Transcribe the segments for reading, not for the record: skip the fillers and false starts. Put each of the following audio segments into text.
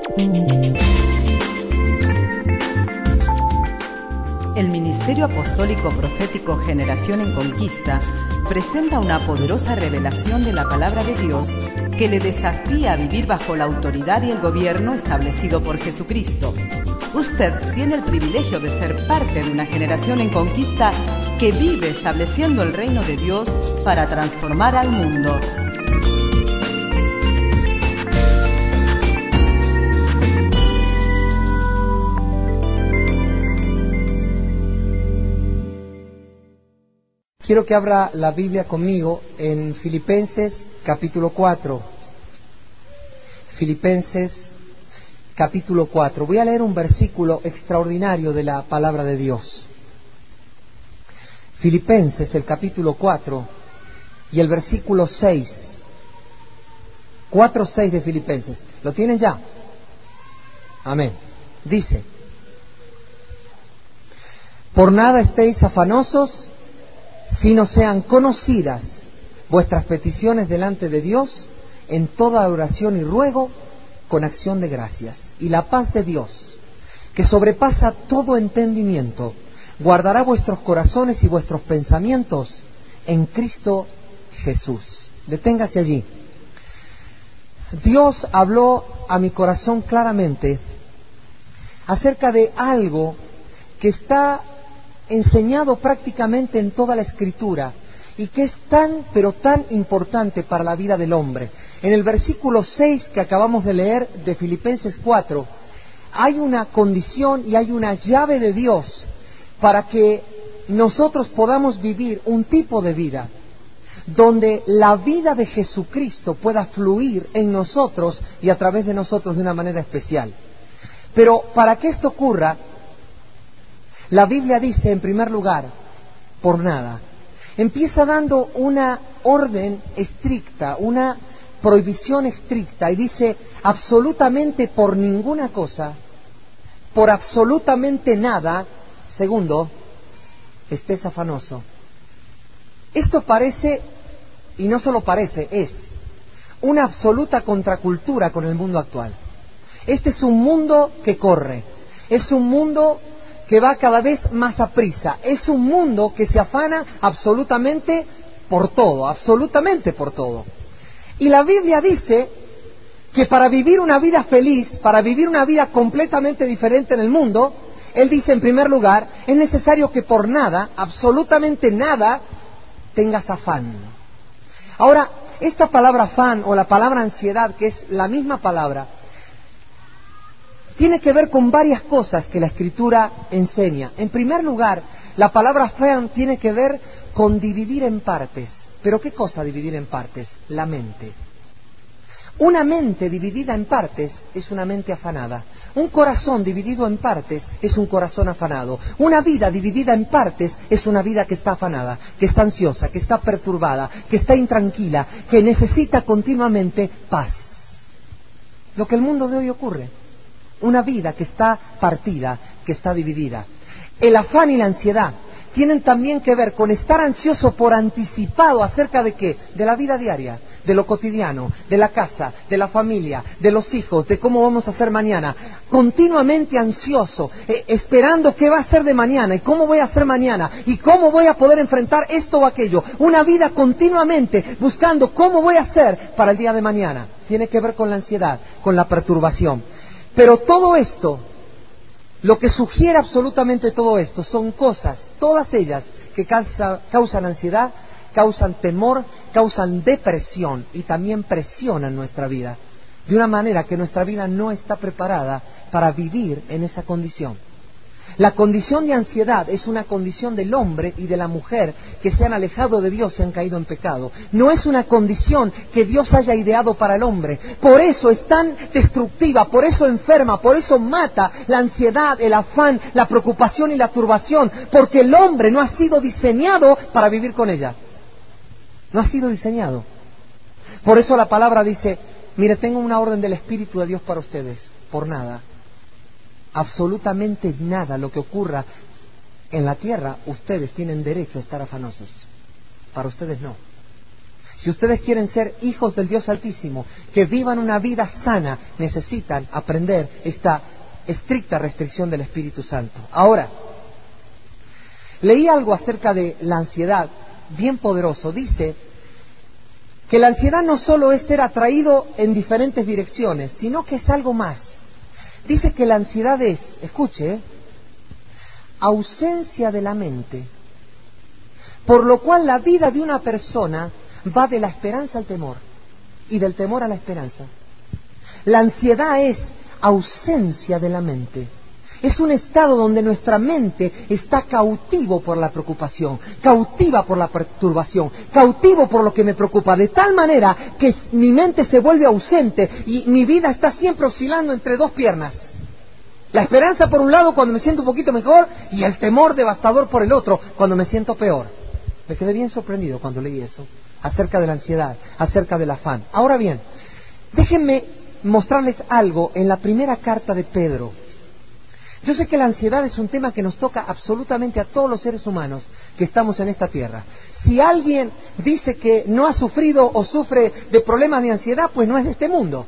El Ministerio Apostólico Profético Generación en Conquista presenta una poderosa revelación de la Palabra de Dios que le desafía a vivir bajo la autoridad y el gobierno establecido por Jesucristo. Usted tiene el privilegio de ser parte de una generación en conquista que vive estableciendo el reino de Dios para transformar al mundo. Quiero que abra la Biblia conmigo en Filipenses capítulo 4. Filipenses capítulo 4. Voy a leer un versículo extraordinario de la palabra de Dios. Filipenses, el capítulo 4 y el versículo 6. 4:6 de Filipenses. ¿Lo tienen ya? Amén. Dice: por nada estéis afanosos, sino sean conocidas vuestras peticiones delante de Dios en toda oración y ruego con acción de gracias. Y la paz de Dios, que sobrepasa todo entendimiento, guardará vuestros corazones y vuestros pensamientos en Cristo Jesús. Deténgase allí. Dios habló a mi corazón claramente acerca de algo que está enseñado prácticamente en toda la Escritura y que es tan, pero tan importante para la vida del hombre. En el versículo 6 que acabamos de leer de Filipenses 4, hay una condición y hay una llave de Dios para que nosotros podamos vivir un tipo de vida donde la vida de Jesucristo pueda fluir en nosotros y a través de nosotros de una manera especial. Pero para que esto ocurra, la Biblia dice, en primer lugar, por nada. Empieza dando una orden estricta, una prohibición estricta, y dice, absolutamente por ninguna cosa, por absolutamente nada. Segundo, estés afanoso. Esto parece, y no solo parece, es una absoluta contracultura con el mundo actual. Este es un mundo que corre, es un mundo que va cada vez más a prisa, es un mundo que se afana absolutamente por todo, absolutamente por todo. Y la Biblia dice que para vivir una vida feliz, para vivir una vida completamente diferente en el mundo, Él dice en primer lugar, es necesario que por nada, absolutamente nada, tengas afán. Ahora, esta palabra afán o la palabra ansiedad, que es la misma palabra, tiene que ver con varias cosas que la Escritura enseña. En primer lugar, la palabra afán tiene que ver con dividir en partes. ¿Pero qué cosa dividir en partes? La mente. Una mente dividida en partes es una mente afanada. Un corazón dividido en partes es un corazón afanado. Una vida dividida en partes es una vida que está afanada, que está ansiosa, que está perturbada, que está intranquila, que necesita continuamente paz. Lo que el mundo de hoy ocurre. Una vida que está partida, que está dividida. El afán y la ansiedad tienen también que ver con estar ansioso por anticipado acerca de ¿qué? De la vida diaria, de lo cotidiano, de la casa, de la familia, de los hijos, de cómo vamos a hacer mañana. Continuamente ansioso, esperando qué va a ser de mañana y cómo voy a hacer mañana y cómo voy a poder enfrentar esto o aquello. Una vida continuamente buscando cómo voy a hacer para el día de mañana. Tiene que ver con la ansiedad, con la perturbación. Pero todo esto, lo que sugiere absolutamente todo esto, son cosas, todas ellas, que causan ansiedad, causan temor, causan depresión y también presionan nuestra vida, de una manera que nuestra vida no está preparada para vivir en esa condición. La condición de ansiedad es una condición del hombre y de la mujer que se han alejado de Dios y han caído en pecado. No es una condición que Dios haya ideado para el hombre. Por eso es tan destructiva, por eso enferma, por eso mata la ansiedad, el afán, la preocupación y la turbación, porque el hombre no ha sido diseñado para vivir con ella. No ha sido diseñado. Por eso la palabra dice, mire, tengo una orden del Espíritu de Dios para ustedes, por nada. Absolutamente nada lo que ocurra en la tierra, ustedes tienen derecho a estar afanosos. Para ustedes no. Si ustedes quieren ser hijos del Dios Altísimo, que vivan una vida sana, necesitan aprender esta estricta restricción del Espíritu Santo. Ahora, leí algo acerca de la ansiedad, bien poderoso. Dice que la ansiedad no solo es ser atraído en diferentes direcciones, sino que es algo más. Dice que la ansiedad es, escuche, ausencia de la mente, por lo cual la vida de una persona va de la esperanza al temor y del temor a la esperanza. La ansiedad es ausencia de la mente. Es un estado donde nuestra mente está cautivo por la preocupación, cautiva por la perturbación, cautivo por lo que me preocupa, de tal manera que mi mente se vuelve ausente y mi vida está siempre oscilando entre dos piernas. La esperanza por un lado cuando me siento un poquito mejor y el temor devastador por el otro cuando me siento peor. Me quedé bien sorprendido cuando leí eso, acerca de la ansiedad, acerca del afán. Ahora bien, déjenme mostrarles algo en la primera carta de Pedro. Yo sé que la ansiedad es un tema que nos toca absolutamente a todos los seres humanos que estamos en esta tierra. Si alguien dice que no ha sufrido o sufre de problemas de ansiedad, pues no es de este mundo.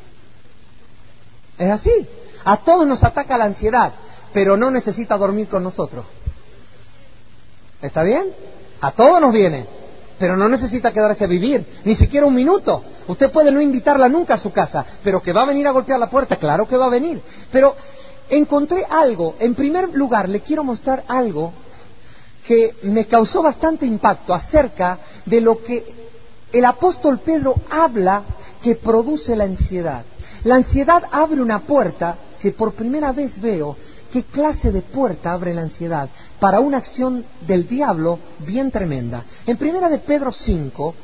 Es así. A todos nos ataca la ansiedad, pero no necesita dormir con nosotros. ¿Está bien? A todos nos viene, pero no necesita quedarse a vivir, ni siquiera un minuto. Usted puede no invitarla nunca a su casa, pero que va a venir a golpear la puerta, claro que va a venir. Pero encontré algo. En primer lugar, le quiero mostrar algo que me causó bastante impacto acerca de lo que el apóstol Pedro habla que produce la ansiedad. La ansiedad abre una puerta que por primera vez veo. ¿Qué clase de puerta abre la ansiedad? Para una acción del diablo bien tremenda. En primera de Pedro 5,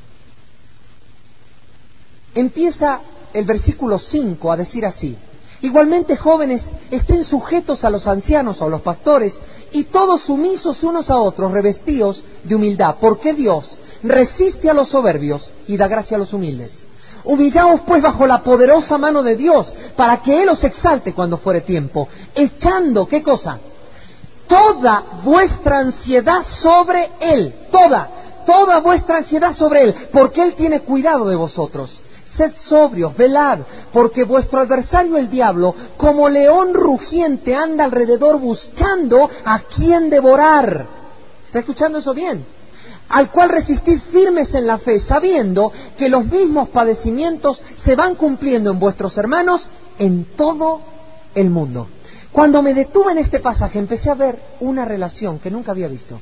empieza el versículo 5 a decir así: igualmente, jóvenes, estén sujetos a los ancianos o a los pastores, y todos sumisos unos a otros, revestidos de humildad, porque Dios resiste a los soberbios y da gracia a los humildes. Humillaos pues bajo la poderosa mano de Dios, para que Él os exalte cuando fuere tiempo, echando, ¿qué cosa? Toda vuestra ansiedad sobre Él, toda vuestra ansiedad sobre Él, porque Él tiene cuidado de vosotros. Sed sobrios, velad, porque vuestro adversario el diablo, como león rugiente, anda alrededor buscando a quien devorar. ¿Está escuchando eso bien? Al cual resistid firmes en la fe, sabiendo que los mismos padecimientos se van cumpliendo en vuestros hermanos en todo el mundo. Cuando me detuve en este pasaje, empecé a ver una relación que nunca había visto.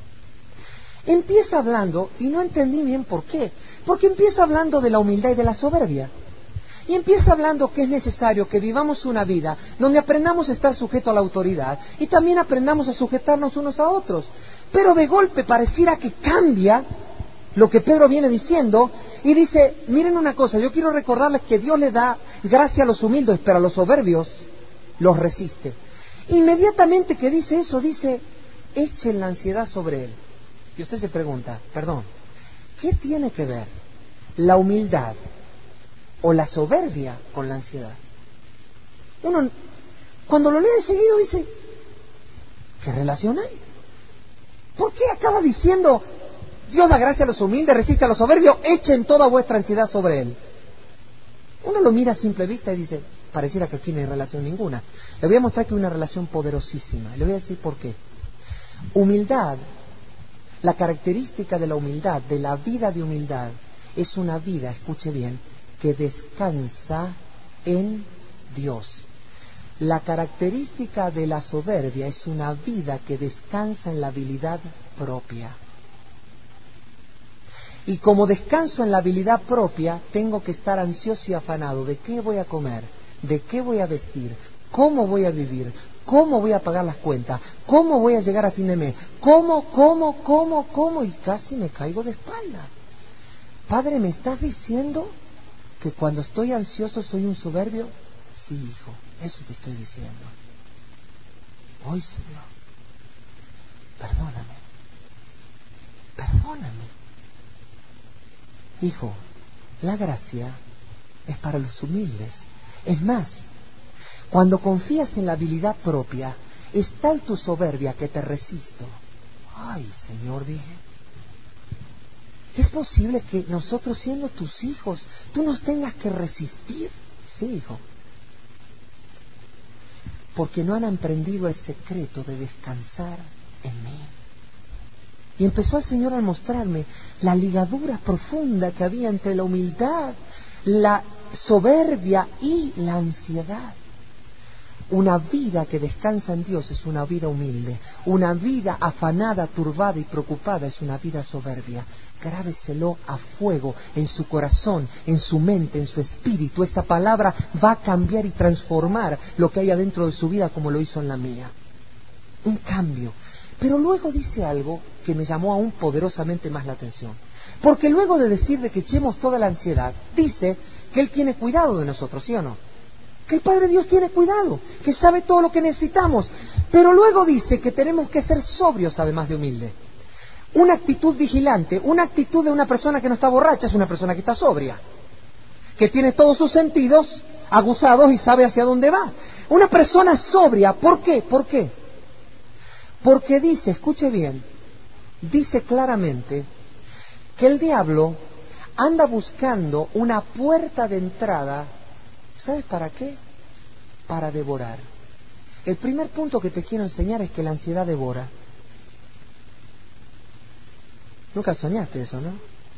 Empieza hablando, y no entendí bien por qué, porque empieza hablando de la humildad y de la soberbia. Y empieza hablando que es necesario que vivamos una vida donde aprendamos a estar sujetos a la autoridad y también aprendamos a sujetarnos unos a otros. Pero de golpe pareciera que cambia lo que Pedro viene diciendo y dice, miren una cosa, yo quiero recordarles que Dios le da gracia a los humildes, pero a los soberbios los resiste. Inmediatamente que dice eso, dice, echen la ansiedad sobre Él. Y usted se pregunta, perdón, ¿qué tiene que ver la humildad o la soberbia con la ansiedad? Uno, cuando lo lee de seguido, dice, ¿qué relación hay? ¿Por qué acaba diciendo, Dios da gracia a los humildes, resiste a los soberbios, echen toda vuestra ansiedad sobre Él? Uno lo mira a simple vista y dice, pareciera que aquí no hay relación ninguna. Le voy a mostrar que hay una relación poderosísima. Le voy a decir por qué. Humildad, la característica de la humildad, de la vida de humildad, es una vida, escuche bien, que descansa en Dios. La característica de la soberbia es una vida que descansa en la habilidad propia. Y como descanso en la habilidad propia, tengo que estar ansioso y afanado de qué voy a comer, de qué voy a vestir, cómo voy a vivir, cómo voy a pagar las cuentas, cómo voy a llegar a fin de mes, cómo, y casi me caigo de espalda. Padre, ¿me estás diciendo que cuando estoy ansioso soy un soberbio? Sí, hijo, eso te estoy diciendo. Hoy, Señor, perdóname. Hijo, la gracia es para los humildes. Es más, cuando confías en la habilidad propia, es tal tu soberbia que te resisto. Ay, Señor, dije. ¿es posible que nosotros, siendo tus hijos, tú nos tengas que resistir? Sí, hijo. Porque no han aprendido el secreto de descansar en mí. Y empezó el Señor a mostrarme la ligadura profunda que había entre la humildad, la soberbia y la ansiedad. Una vida que descansa en Dios es una vida humilde. Una vida afanada, turbada y preocupada es una vida soberbia. Grábeselo a fuego en su corazón, en su mente, en su espíritu. Esta palabra va a cambiar y transformar lo que hay adentro de su vida como lo hizo en la mía. Un cambio. Pero luego dice algo que me llamó aún poderosamente más la atención. Porque luego de decir de que echemos toda la ansiedad, dice que Él tiene cuidado de nosotros, ¿sí o no? Que el Padre Dios tiene cuidado, que sabe todo lo que necesitamos. Pero luego dice que tenemos que ser sobrios además de humildes. Una actitud vigilante, una actitud de una persona que no está borracha es una persona que está sobria, que tiene todos sus sentidos aguzados y sabe hacia dónde va. Una persona sobria, ¿por qué? ¿Por qué? Porque dice, escuche bien, dice claramente que el diablo anda buscando una puerta de entrada. ¿Sabes para qué? Para devorar. El primer punto que te quiero enseñar es que la ansiedad devora. Nunca soñaste eso, ¿no?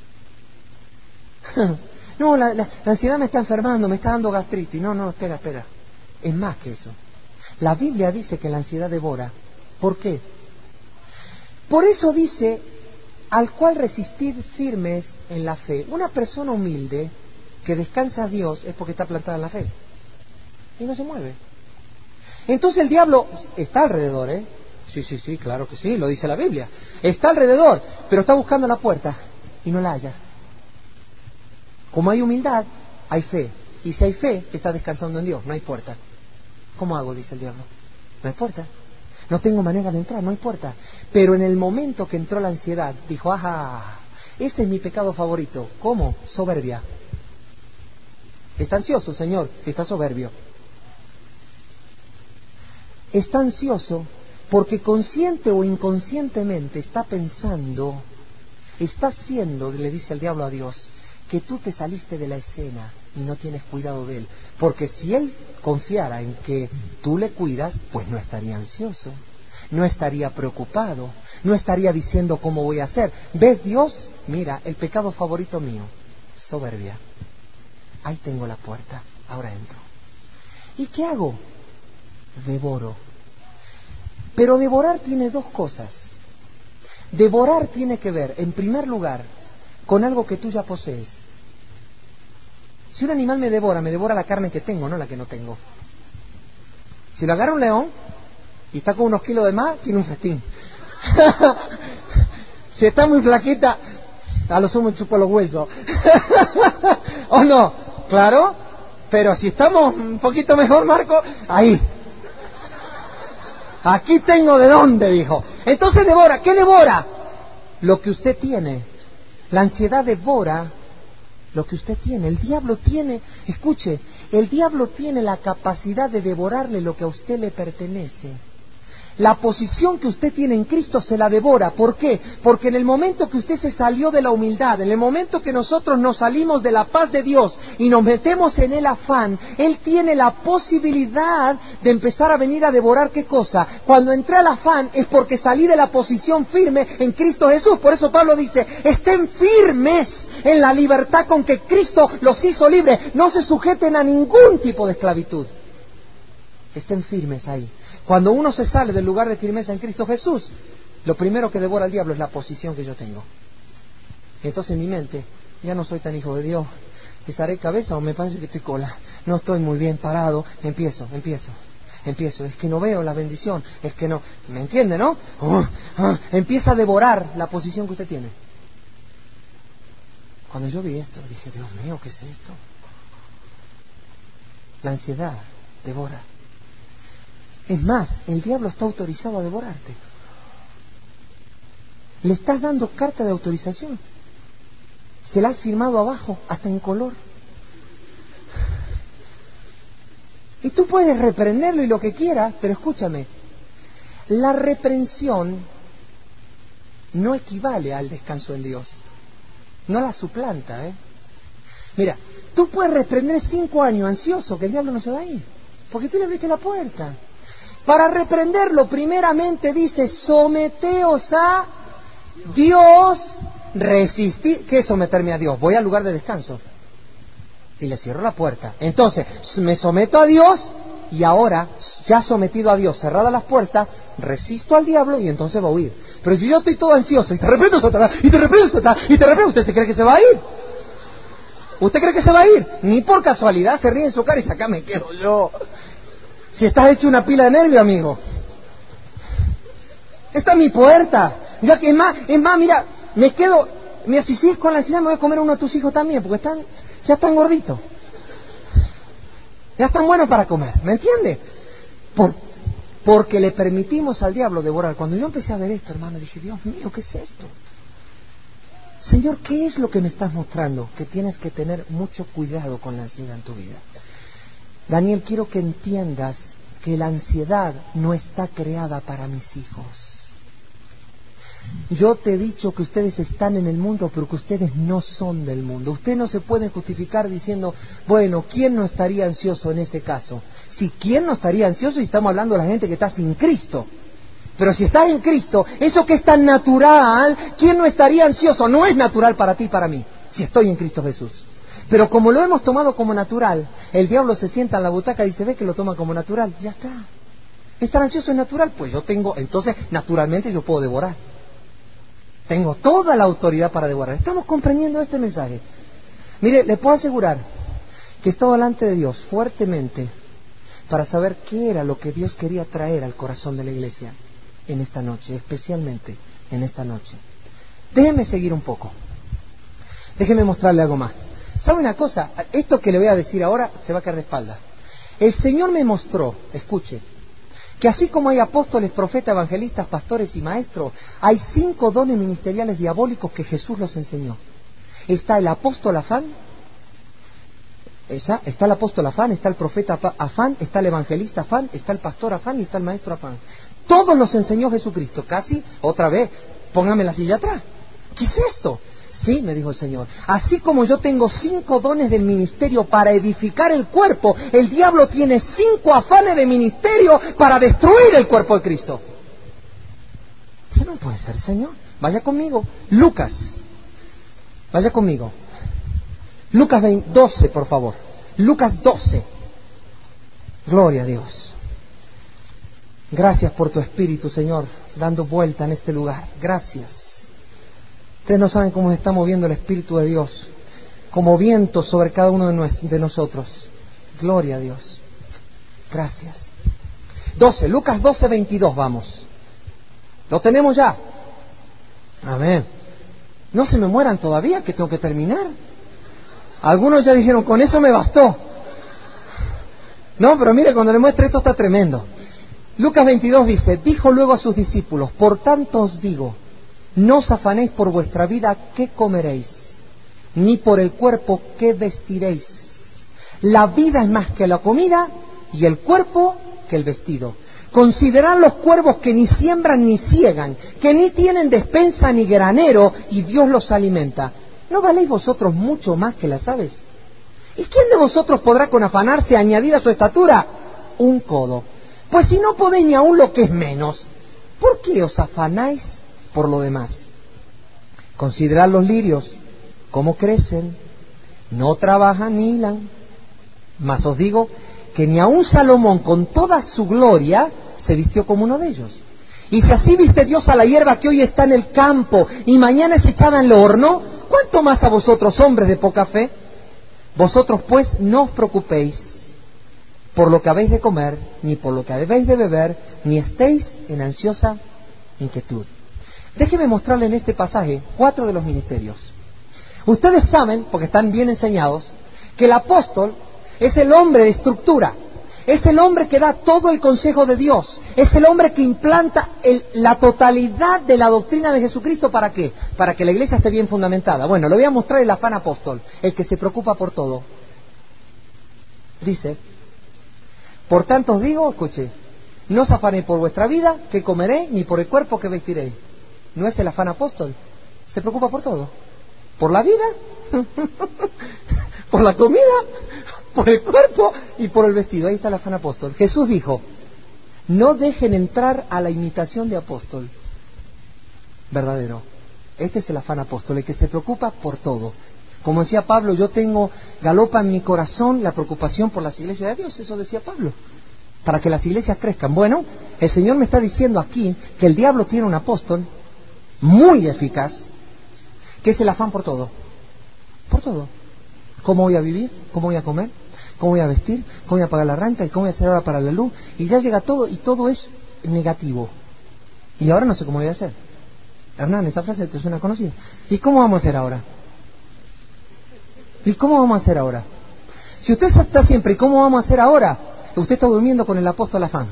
No, la ansiedad me está enfermando, me está dando gastritis. No, espera. Es más que eso. La Biblia dice que la ansiedad devora. ¿Por qué? Por eso dice, al cual resistir firmes en la fe. Una persona humilde que descansa a Dios es porque está plantada en la fe y no se mueve. Entonces el diablo está alrededor, ¿eh? Sí, claro que sí, lo dice la Biblia. Está alrededor, pero está buscando la puerta y no la halla. Como hay humildad, hay fe. Y si hay fe, está descansando en Dios, no hay puerta. ¿Cómo hago? Dice el diablo. No hay puerta. No tengo manera de entrar, no hay puerta. Pero en el momento que entró la ansiedad, dijo, ajá, ese es mi pecado favorito. ¿Cómo? Soberbia. Está ansioso, Señor, está soberbio. Está ansioso porque consciente o inconscientemente está pensando, está haciendo, le dice el diablo a Dios, que tú te saliste de la escena y no tienes cuidado de él. Porque si él confiara en que tú le cuidas, pues no estaría ansioso, no estaría preocupado, no estaría diciendo cómo voy a hacer. ¿Ves, Dios? Mira, el pecado favorito mío, soberbia. Ahí tengo la puerta, ahora entro. ¿Y qué hago? Devoro. Pero devorar tiene dos cosas. Devorar tiene que ver, en primer lugar, con algo que tú ya posees. Si un animal me devora la carne que tengo, no la que no tengo. Si lo agarra un león y está con unos kilos de más, tiene un festín. Si está muy flaquita, a lo sumo chupo los huesos. ¿O no? Claro, pero si estamos un poquito mejor, Marco, ahí. Aquí tengo de dónde, dijo. Entonces devora. ¿Qué devora? Lo que usted tiene. La ansiedad devora lo que usted tiene. El diablo tiene, escuche, el diablo tiene la capacidad de devorarle lo que a usted le pertenece. La posición que usted tiene en Cristo se la devora. ¿Por qué? Porque en el momento que usted se salió de la humildad, en el momento que nosotros nos salimos de la paz de Dios y nos metemos en el afán, Él tiene la posibilidad de empezar a venir a devorar. ¿Qué cosa? Cuando entré al afán es porque salí de la posición firme en Cristo Jesús. Por eso Pablo dice, estén firmes en la libertad con que Cristo los hizo libres. No se sujeten a ningún tipo de esclavitud. Estén firmes ahí. Cuando uno se sale del lugar de firmeza en Cristo Jesús, lo primero que devora el diablo es la posición que yo tengo. Entonces en mi mente, ya no soy tan hijo de Dios, ¿pisaré cabeza o me parece que estoy cola? No estoy muy bien parado, empiezo, es que no veo la bendición, es que no, ¿me entiende, no? Empieza a devorar la posición que usted tiene. Cuando yo vi esto, dije, Dios mío, ¿qué es esto? La ansiedad devora. Es más, el diablo está autorizado a devorarte. Le estás dando carta de autorización. Se la has firmado abajo, hasta en color. Y tú puedes reprenderlo y lo que quieras, pero escúchame, la reprensión no equivale al descanso en Dios. no la suplanta, Mira, tú puedes reprender 5 años ansioso, que el diablo no se va a ir, porque tú le abriste la puerta. Para reprenderlo, primeramente dice, someteos a Dios, resistir. ¿Qué es someterme a Dios? Voy al lugar de descanso y le cierro la puerta. Entonces, me someto a Dios y ahora, ya sometido a Dios, cerradas las puertas, resisto al diablo y entonces va a huir. Pero si yo estoy todo ansioso y te reprendo, Satanás, y te reprendo, Satanás, y te reprendo, ¿usted se cree que se va a ir? ¿Usted cree que se va a ir? Ni por casualidad se ríe en su cara y dice, acá me quedo yo. Si estás hecho una pila de nervio, amigo. Esta es mi puerta. Yo aquí, es más, mira, me quedo, mira, si sigues con la ansiedad me voy a comer a uno de tus hijos también, porque ya están gorditos. Ya están buenos para comer, ¿me entiendes? Porque le permitimos al diablo devorar. Cuando yo empecé a ver esto, hermano, dije, Dios mío, ¿qué es esto? Señor, ¿qué es lo que me estás mostrando? Que tienes que tener mucho cuidado con la ansiedad en tu vida. Daniel, quiero que entiendas que la ansiedad no está creada para mis hijos. Yo te he dicho que ustedes están en el mundo, pero que ustedes no son del mundo. Ustedes no se pueden justificar diciendo, bueno, ¿quién no estaría ansioso en ese caso? Si ¿quién no estaría ansioso? Y estamos hablando de la gente que está sin Cristo. Pero si estás en Cristo, eso que es tan natural, ¿quién no estaría ansioso? No es natural para ti y para mí, si estoy en Cristo Jesús. Pero como lo hemos tomado como natural, el diablo se sienta en la butaca y dice, ve que lo toma como natural, ya está. ¿Estar ansioso es natural? Pues yo tengo, entonces naturalmente yo puedo devorar. Tengo toda la autoridad para devorar. ¿Estamos comprendiendo este mensaje? Mire, le puedo asegurar que he estado delante de Dios fuertemente para saber qué era lo que Dios quería traer al corazón de la iglesia en esta noche, especialmente en esta noche. Déjeme seguir un poco. Déjeme mostrarle algo más. ¿Sabe una cosa? Esto que le voy a decir ahora se va a caer de espalda. El Señor me mostró, escuche, que así como hay apóstoles, profetas, evangelistas, pastores y maestros, hay 5 dones ministeriales diabólicos que Jesús los enseñó. Está el apóstol afán, está el apóstol afán, está el profeta afán, está el evangelista afán, está el pastor afán y está el maestro afán. Todos los enseñó Jesucristo. Casi, otra vez, póngame la silla atrás. ¿Qué es esto? Sí, me dijo el Señor, así como yo tengo 5 dones del ministerio para edificar el cuerpo, el diablo tiene 5 afanes de ministerio para destruir el cuerpo de Cristo. ¿Qué no puede ser, Señor? Vaya conmigo. Lucas. Vaya conmigo. Lucas 12, por favor. Lucas 12. Gloria a Dios. Gracias por tu Espíritu, Señor, dando vuelta en este lugar. Gracias. Ustedes no saben cómo se está moviendo el Espíritu de Dios, como viento sobre cada uno de nosotros. Gloria a Dios. Gracias. 12, Lucas 12, 22, vamos. ¿Lo tenemos ya? Amén. No se me mueran todavía, que tengo que terminar. Algunos ya dijeron, con eso me bastó. No, pero mire, cuando le muestre esto está tremendo. Lucas 22 dice, dijo luego a sus discípulos, por tanto os digo, no os afanéis por vuestra vida qué comeréis, ni por el cuerpo qué vestiréis. La vida es más que la comida y el cuerpo que el vestido. Considerad los cuervos que ni siembran ni siegan, que ni tienen despensa ni granero, y Dios los alimenta. ¿No valéis vosotros mucho más que las aves? ¿Y quién de vosotros podrá con afanarse añadir a su estatura un codo? Pues si no podéis ni aun lo que es menos, ¿por qué os afanáis por lo demás? Considerad los lirios, cómo crecen, no trabajan ni hilan. Mas os digo que ni aun Salomón con toda su gloria se vistió como uno de ellos. Y si así viste Dios a la hierba que hoy está en el campo y mañana es echada en el horno, ¿cuánto más a vosotros, hombres de poca fe? Vosotros pues no os preocupéis por lo que habéis de comer, ni por lo que habéis de beber, ni estéis en ansiosa inquietud. Déjeme mostrarle en este pasaje 4 de los ministerios. Ustedes saben, porque están bien enseñados, que el apóstol es el hombre de estructura, es el hombre que da todo el consejo de Dios, es el hombre que implanta la totalidad de la doctrina de Jesucristo. ¿Para qué? Para que la iglesia esté bien fundamentada. Bueno, le voy a mostrar el afán apóstol, el que se preocupa por todo. Dice, por tanto os digo, escuche, no os afanéis por vuestra vida, que comeréis, ni por el cuerpo que vestiréis. ¿No es el afán apóstol? Se preocupa por todo. ¿Por la vida? ¿Por la comida? ¿Por el cuerpo? Y por el vestido. Ahí está el afán apóstol. Jesús dijo, no dejen entrar a la imitación de apóstol verdadero. Este es el afán apóstol, el que se preocupa por todo. Como decía Pablo, yo tengo, galopa en mi corazón la preocupación por las iglesias de Dios. Eso decía Pablo, para que las iglesias crezcan. Bueno, el Señor me está diciendo aquí que el diablo tiene un apóstol muy eficaz, que es el afán por todo. Por todo. ¿Cómo voy a vivir? ¿Cómo voy a comer? ¿Cómo voy a vestir? ¿Cómo voy a pagar la renta? ¿Y cómo voy a hacer ahora para la luz? Y ya llega todo, y todo es negativo. Y ahora no sé cómo voy a hacer. Hernán, esa frase te suena conocida. ¿Y cómo vamos a hacer ahora? ¿Y cómo vamos a hacer ahora? Si usted está siempre, ¿y cómo vamos a hacer ahora? Usted está durmiendo con el apóstol afán.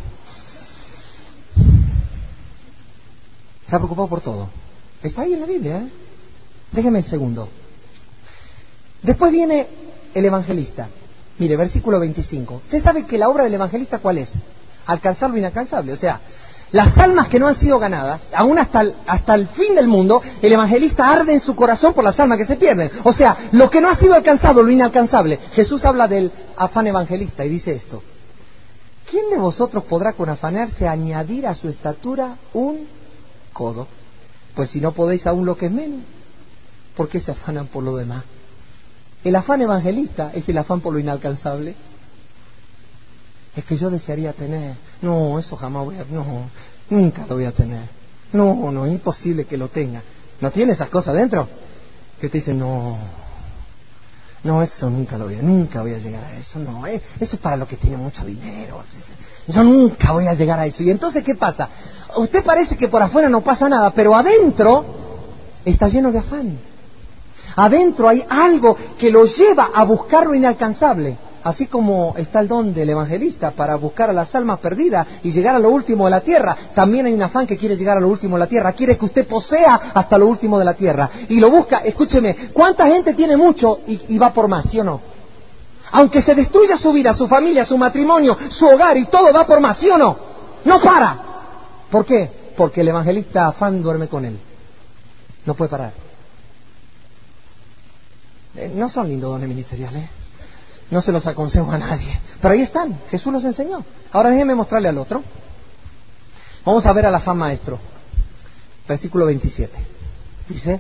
Está preocupado por todo. Está ahí en la Biblia, ¿eh? Déjeme un segundo. Después viene el evangelista. Mire, versículo 25. Usted sabe que la obra del evangelista, ¿cuál es? Alcanzar lo inalcanzable. O sea, las almas que no han sido ganadas, aún hasta el fin del mundo, el evangelista arde en su corazón por las almas que se pierden. O sea, lo que no ha sido alcanzado, lo inalcanzable. Jesús habla del afán evangelista y dice esto. ¿Quién de vosotros podrá con afanarse añadir a su estatura un codo? Pues si no podéis aún lo que es menos, ¿por qué se afanan por lo demás? El afán evangelista es el afán por lo inalcanzable. Es que yo desearía tener. No, eso jamás voy a... No, nunca lo voy a tener. No, imposible que lo tenga. ¿No tiene esas cosas dentro? Que te dicen, no, eso nunca voy a llegar a eso. No, eso es para los que tienen mucho dinero. Yo nunca voy a llegar a eso. Y entonces, ¿qué pasa? Usted parece que por afuera no pasa nada, pero adentro está lleno de afán. Adentro hay algo que lo lleva a buscar lo inalcanzable. Así como está el don del evangelista para buscar a las almas perdidas y llegar a lo último de la tierra, también hay un afán que quiere llegar a lo último de la tierra. Quiere que usted posea hasta lo último de la tierra. Y lo busca, escúcheme, ¿cuánta gente tiene mucho y va por más, sí o no? Aunque se destruya su vida, su familia, su matrimonio, su hogar y todo, va por más, ¿sí o no? No para. ¿Por qué? Porque el evangelista afán duerme con él. No puede parar. No son lindos dones ministeriales. No se los aconsejo a nadie. Pero ahí están. Jesús los enseñó. Ahora déjenme mostrarle al otro. Vamos a ver al afán maestro. Versículo 27. Dice,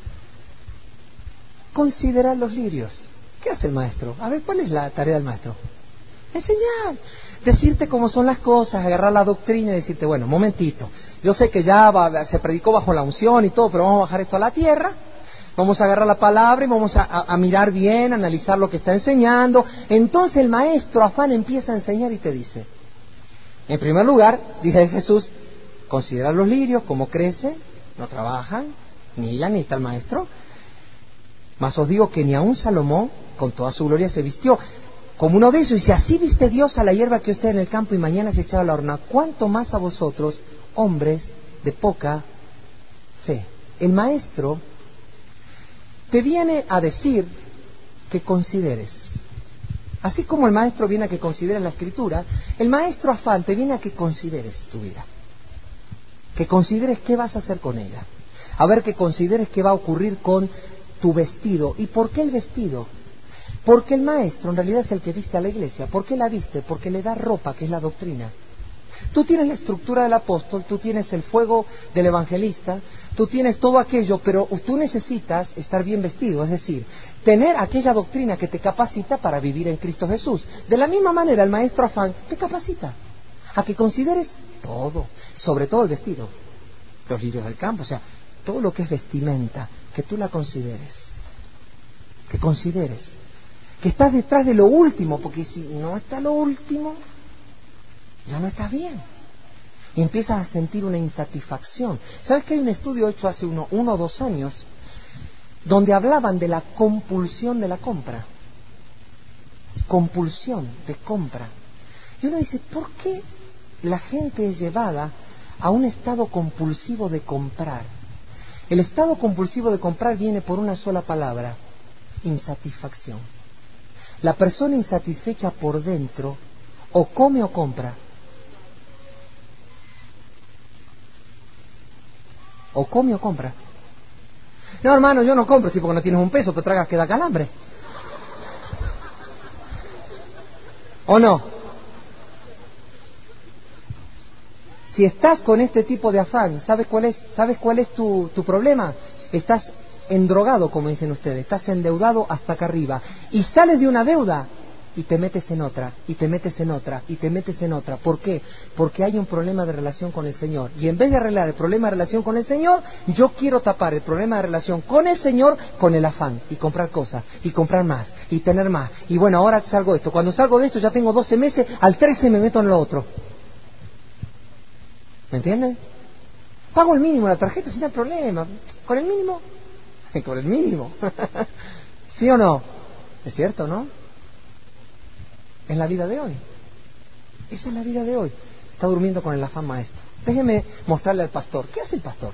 considerad los lirios. ¿Qué hace el maestro? A ver, ¿cuál es la tarea del maestro? Enseñar. Decirte cómo son las cosas, agarrar la doctrina y decirte, bueno, momentito. Yo sé que ya se predicó bajo la unción y todo, pero vamos a bajar esto a la tierra. Vamos a agarrar la palabra y vamos a mirar bien, a analizar lo que está enseñando. Entonces el maestro afán empieza a enseñar y te dice, en primer lugar, dice Jesús, considera los lirios, cómo crecen, no trabajan, ni hilan, ni está el maestro. Mas os digo que ni aun Salomón, con toda su gloria, se vistió como uno de esos. Y si así viste Dios a la hierba que está en el campo y mañana es echada a la horna, ¿cuánto más a vosotros, hombres de poca fe? El maestro te viene a decir que consideres. Así como el maestro viene a que consideres la escritura, el maestro afán te viene a que consideres tu vida. Que consideres qué vas a hacer con ella. A ver, que consideres qué va a ocurrir con tu vestido. ¿Y por qué el vestido? Porque el maestro en realidad es el que viste a la iglesia. ¿Por qué la viste? Porque le da ropa, que es la doctrina. Tú tienes la estructura del apóstol, tú tienes el fuego del evangelista, tú tienes todo aquello, pero tú necesitas estar bien vestido, es decir, tener aquella doctrina que te capacita para vivir en Cristo Jesús. De la misma manera el maestro afán te capacita a que consideres todo, sobre todo el vestido, los lirios del campo, o sea, todo lo que es vestimenta, que tú la consideres, que estás detrás de lo último, porque si no está lo último, ya no estás bien. Y empiezas a sentir una insatisfacción. ¿Sabes que hay un estudio hecho hace uno o 2 años donde hablaban de la compulsión de la compra? Compulsión de compra. Y uno dice, ¿por qué la gente es llevada a un estado compulsivo de comprar? El estado compulsivo de comprar viene por una sola palabra: insatisfacción. La persona insatisfecha por dentro o come o compra. O come o compra. No, hermano, yo no compro, sí, porque no tienes un peso, pero tragas que da calambre. ¿O no? Si estás con este tipo de afán, ¿sabes cuál es tu problema? Estás endrogado, como dicen ustedes, estás endeudado hasta acá arriba. Y sales de una deuda y te metes en otra, y te metes en otra, y te metes en otra. ¿Por qué? Porque hay un problema de relación con el Señor. Y en vez de arreglar el problema de relación con el Señor, yo quiero tapar el problema de relación con el Señor con el afán. Y comprar cosas, y comprar más, y tener más. Y bueno, ahora salgo de esto. Cuando salgo de esto ya tengo 12 meses, al 13 me meto en lo otro. ¿Me entiendes? Pago el mínimo la tarjeta sin problema. ¿Con el mínimo? Con el mínimo. ¿Sí o no? ¿Es cierto, no? Es la vida de hoy. Esa es la vida de hoy. Está durmiendo con el afán maestro. Déjeme mostrarle al pastor. ¿Qué hace el pastor?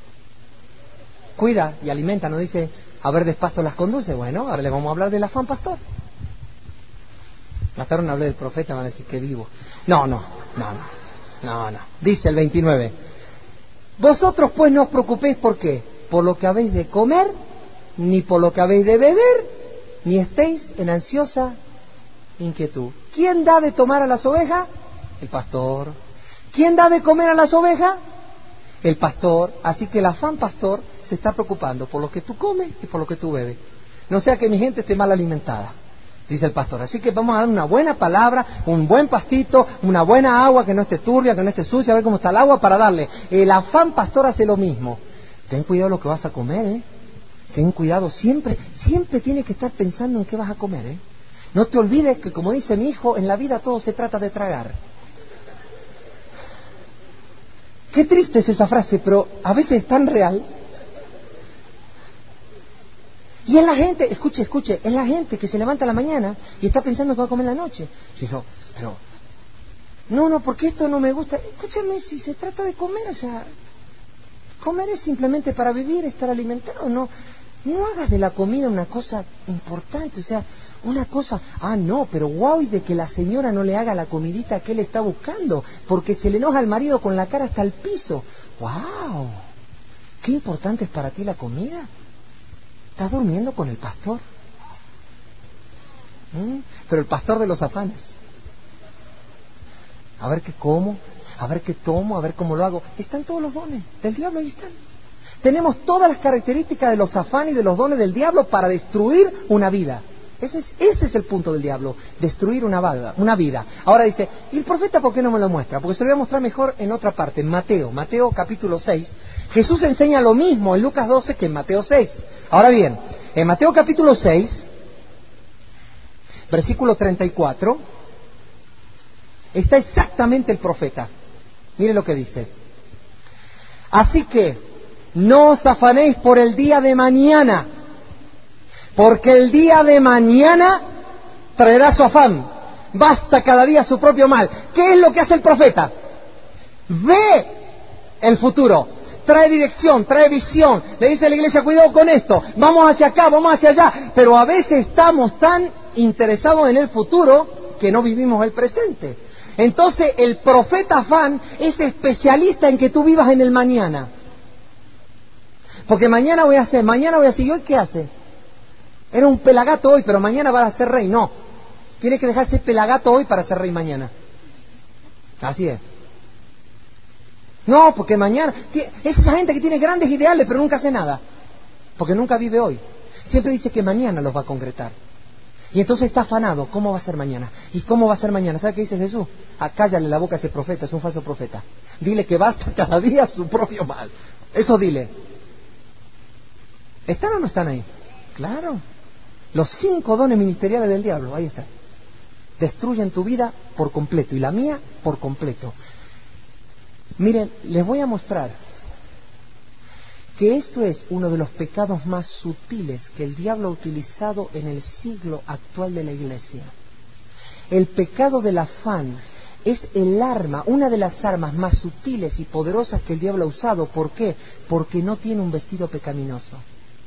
Cuida y alimenta, no dice a verdes pastos las conduce. Bueno, ahora le vamos a hablar del afán pastor. Más tarde no hablé del profeta, van a decir que vivo. No. Dice el 29. Vosotros pues no os preocupéis, ¿por qué? Por lo que habéis de comer, ni por lo que habéis de beber, ni estéis en ansiosa inquietud. ¿Quién da de tomar a las ovejas? El pastor. ¿Quién da de comer a las ovejas? El pastor. Así que el afán pastor se está preocupando por lo que tú comes y por lo que tú bebes. No sea que mi gente esté mal alimentada, dice el pastor. Así que vamos a dar una buena palabra, un buen pastito, una buena agua que no esté turbia, que no esté sucia, a ver cómo está el agua para darle. El afán pastor hace lo mismo. Ten cuidado lo que vas a comer, ¿eh? Ten cuidado, siempre tienes que estar pensando en qué vas a comer, ¿eh? No te olvides que, como dice mi hijo, en la vida todo se trata de tragar. Qué triste es esa frase, pero a veces es tan real. Y es la gente, escuche, es la gente que se levanta a la mañana y está pensando que va a comer en la noche. Y digo, pero, no, porque esto no me gusta. Escúchame, si se trata de comer, o sea, comer es simplemente para vivir, estar alimentado, no hagas de la comida una cosa importante, o sea, una cosa, no, pero guau, y de que la señora no le haga la comidita que él está buscando, porque se le enoja al marido con la cara hasta el piso. Wow, qué importante es para ti la comida. ¿Estás durmiendo con el pastor? Pero el pastor de los afanes. A ver qué como, a ver qué tomo, a ver cómo lo hago. Están todos los dones del diablo, ahí están. Tenemos todas las características de los afanes y de los dones del diablo para destruir una vida. Ese es el punto del diablo, destruir una vida. Ahora dice, ¿y el profeta por qué no me lo muestra? Porque se lo voy a mostrar mejor en otra parte, en Mateo capítulo 6. Jesús enseña lo mismo en Lucas 12 que en Mateo 6. Ahora bien, en Mateo capítulo 6, versículo 34, está exactamente el profeta. Miren lo que dice. Así que no os afanéis por el día de mañana, porque el día de mañana traerá su afán. Basta cada día su propio mal. ¿Qué es lo que hace el profeta? Ve el futuro, trae dirección, trae visión. Le dice a la iglesia, cuidado con esto, vamos hacia acá, vamos hacia allá. Pero a veces estamos tan interesados en el futuro que no vivimos el presente. Entonces el profeta afán es especialista en que tú vivas en el mañana. Porque mañana voy a hacer, ¿y hoy qué hace? Era un pelagato hoy, pero mañana vas a ser rey. No, tienes que dejarse pelagato hoy para ser rey mañana. Así es. No, porque mañana... Es esa gente que tiene grandes ideales, pero nunca hace nada. Porque nunca vive hoy. Siempre dice que mañana los va a concretar. Y entonces está afanado. ¿Cómo va a ser mañana? ¿Y cómo va a ser mañana? ¿Sabe qué dice Jesús? Cállale la boca a ese profeta, es un falso profeta. Dile que basta cada día su propio mal. Eso dile. ¿Están o no están ahí? Claro. Los 5 dones ministeriales del diablo, ahí están. Destruyen tu vida por completo y la mía por completo. Miren, les voy a mostrar que esto es uno de los pecados más sutiles que el diablo ha utilizado en el siglo actual de la iglesia. El pecado del afán es el arma, una de las armas más sutiles y poderosas que el diablo ha usado. ¿Por qué? Porque no tiene un vestido pecaminoso.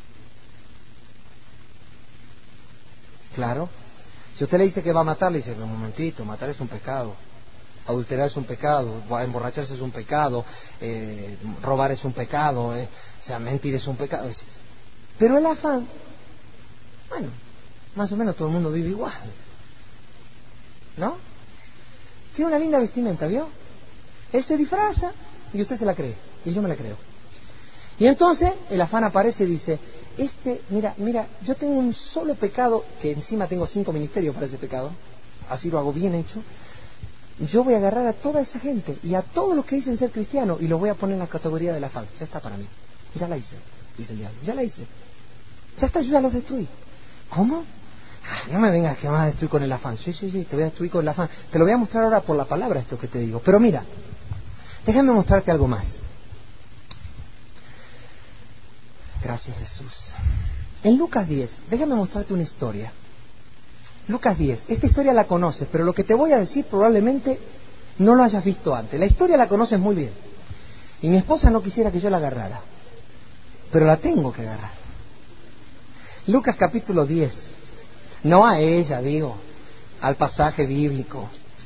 Claro. Si usted le dice que va a matar, le dice, un momentito, matar es un pecado. Adulterar es un pecado, emborracharse es un pecado, robar es un pecado, mentir es un pecado. Pero el afán, bueno, más o menos todo el mundo vive igual, ¿no? Tiene una linda vestimenta, ¿vio? Él se disfraza y usted se la cree, y yo me la creo. Y entonces el afán aparece y dice, mira, yo tengo un solo pecado, que encima tengo 5 ministerios para ese pecado, así lo hago bien hecho. Yo voy a agarrar a toda esa gente y a todos los que dicen ser cristianos y los voy a poner en la categoría del afán. Ya está para mí. Ya la hice, dice el diablo. Ya la hice. Ya está, yo ya los destruí. ¿Cómo? No me vengas que me vas a destruir con el afán. Sí, te voy a destruir con el afán. Te lo voy a mostrar ahora por la palabra esto que te digo. Pero mira, déjame mostrarte algo más. Gracias, Jesús. En Lucas 10, déjame mostrarte una historia. Lucas 10, esta historia la conoces, pero lo que te voy a decir probablemente no lo hayas visto antes. La historia la conoces muy bien. Y mi esposa no quisiera que yo la agarrara, pero la tengo que agarrar. Lucas capítulo 10. No a ella, digo, al pasaje bíblico.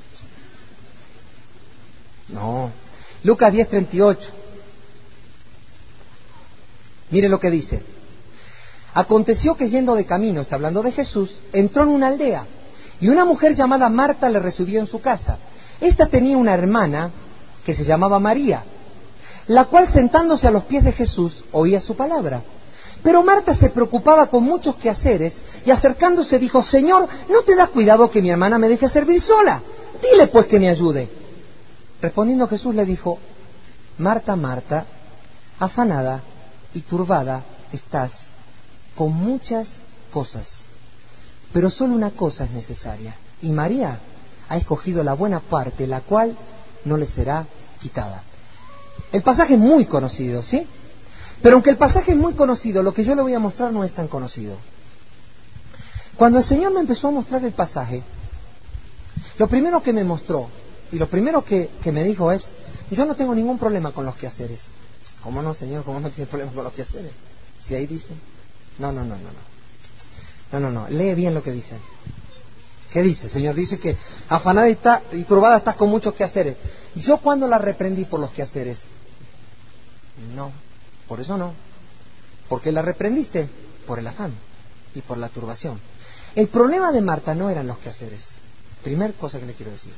No. Lucas 10:38. Mire lo que dice. Aconteció que yendo de camino, está hablando de Jesús, entró en una aldea, y una mujer llamada Marta le recibió en su casa. Esta tenía una hermana que se llamaba María, la cual sentándose a los pies de Jesús oía su palabra. Pero Marta se preocupaba con muchos quehaceres, y acercándose dijo, Señor, ¿no te das cuidado que mi hermana me deje servir sola? Dile pues que me ayude. Respondiendo Jesús le dijo, Marta, Marta, afanada y turbada estás con muchas cosas, pero solo una cosa es necesaria, y María ha escogido la buena parte, la cual no le será quitada. El pasaje es muy conocido, ¿sí? Pero aunque el pasaje es muy conocido, lo que yo le voy a mostrar no es tan conocido. Cuando el Señor me empezó a mostrar el pasaje, lo primero que me mostró, y lo primero que me dijo es, yo no tengo ningún problema con los quehaceres. ¿Cómo no, Señor? ¿Cómo no tiene problema con los quehaceres? Si ahí dice... No. Lee bien lo que dice. ¿Qué dice, Señor? Dice que afanada y turbada estás con muchos quehaceres. ¿Yo cuándo la reprendí por los quehaceres? No, por eso no. ¿Por qué la reprendiste? Por el afán y por la turbación. El problema de Marta no eran los quehaceres. Primer cosa que le quiero decir.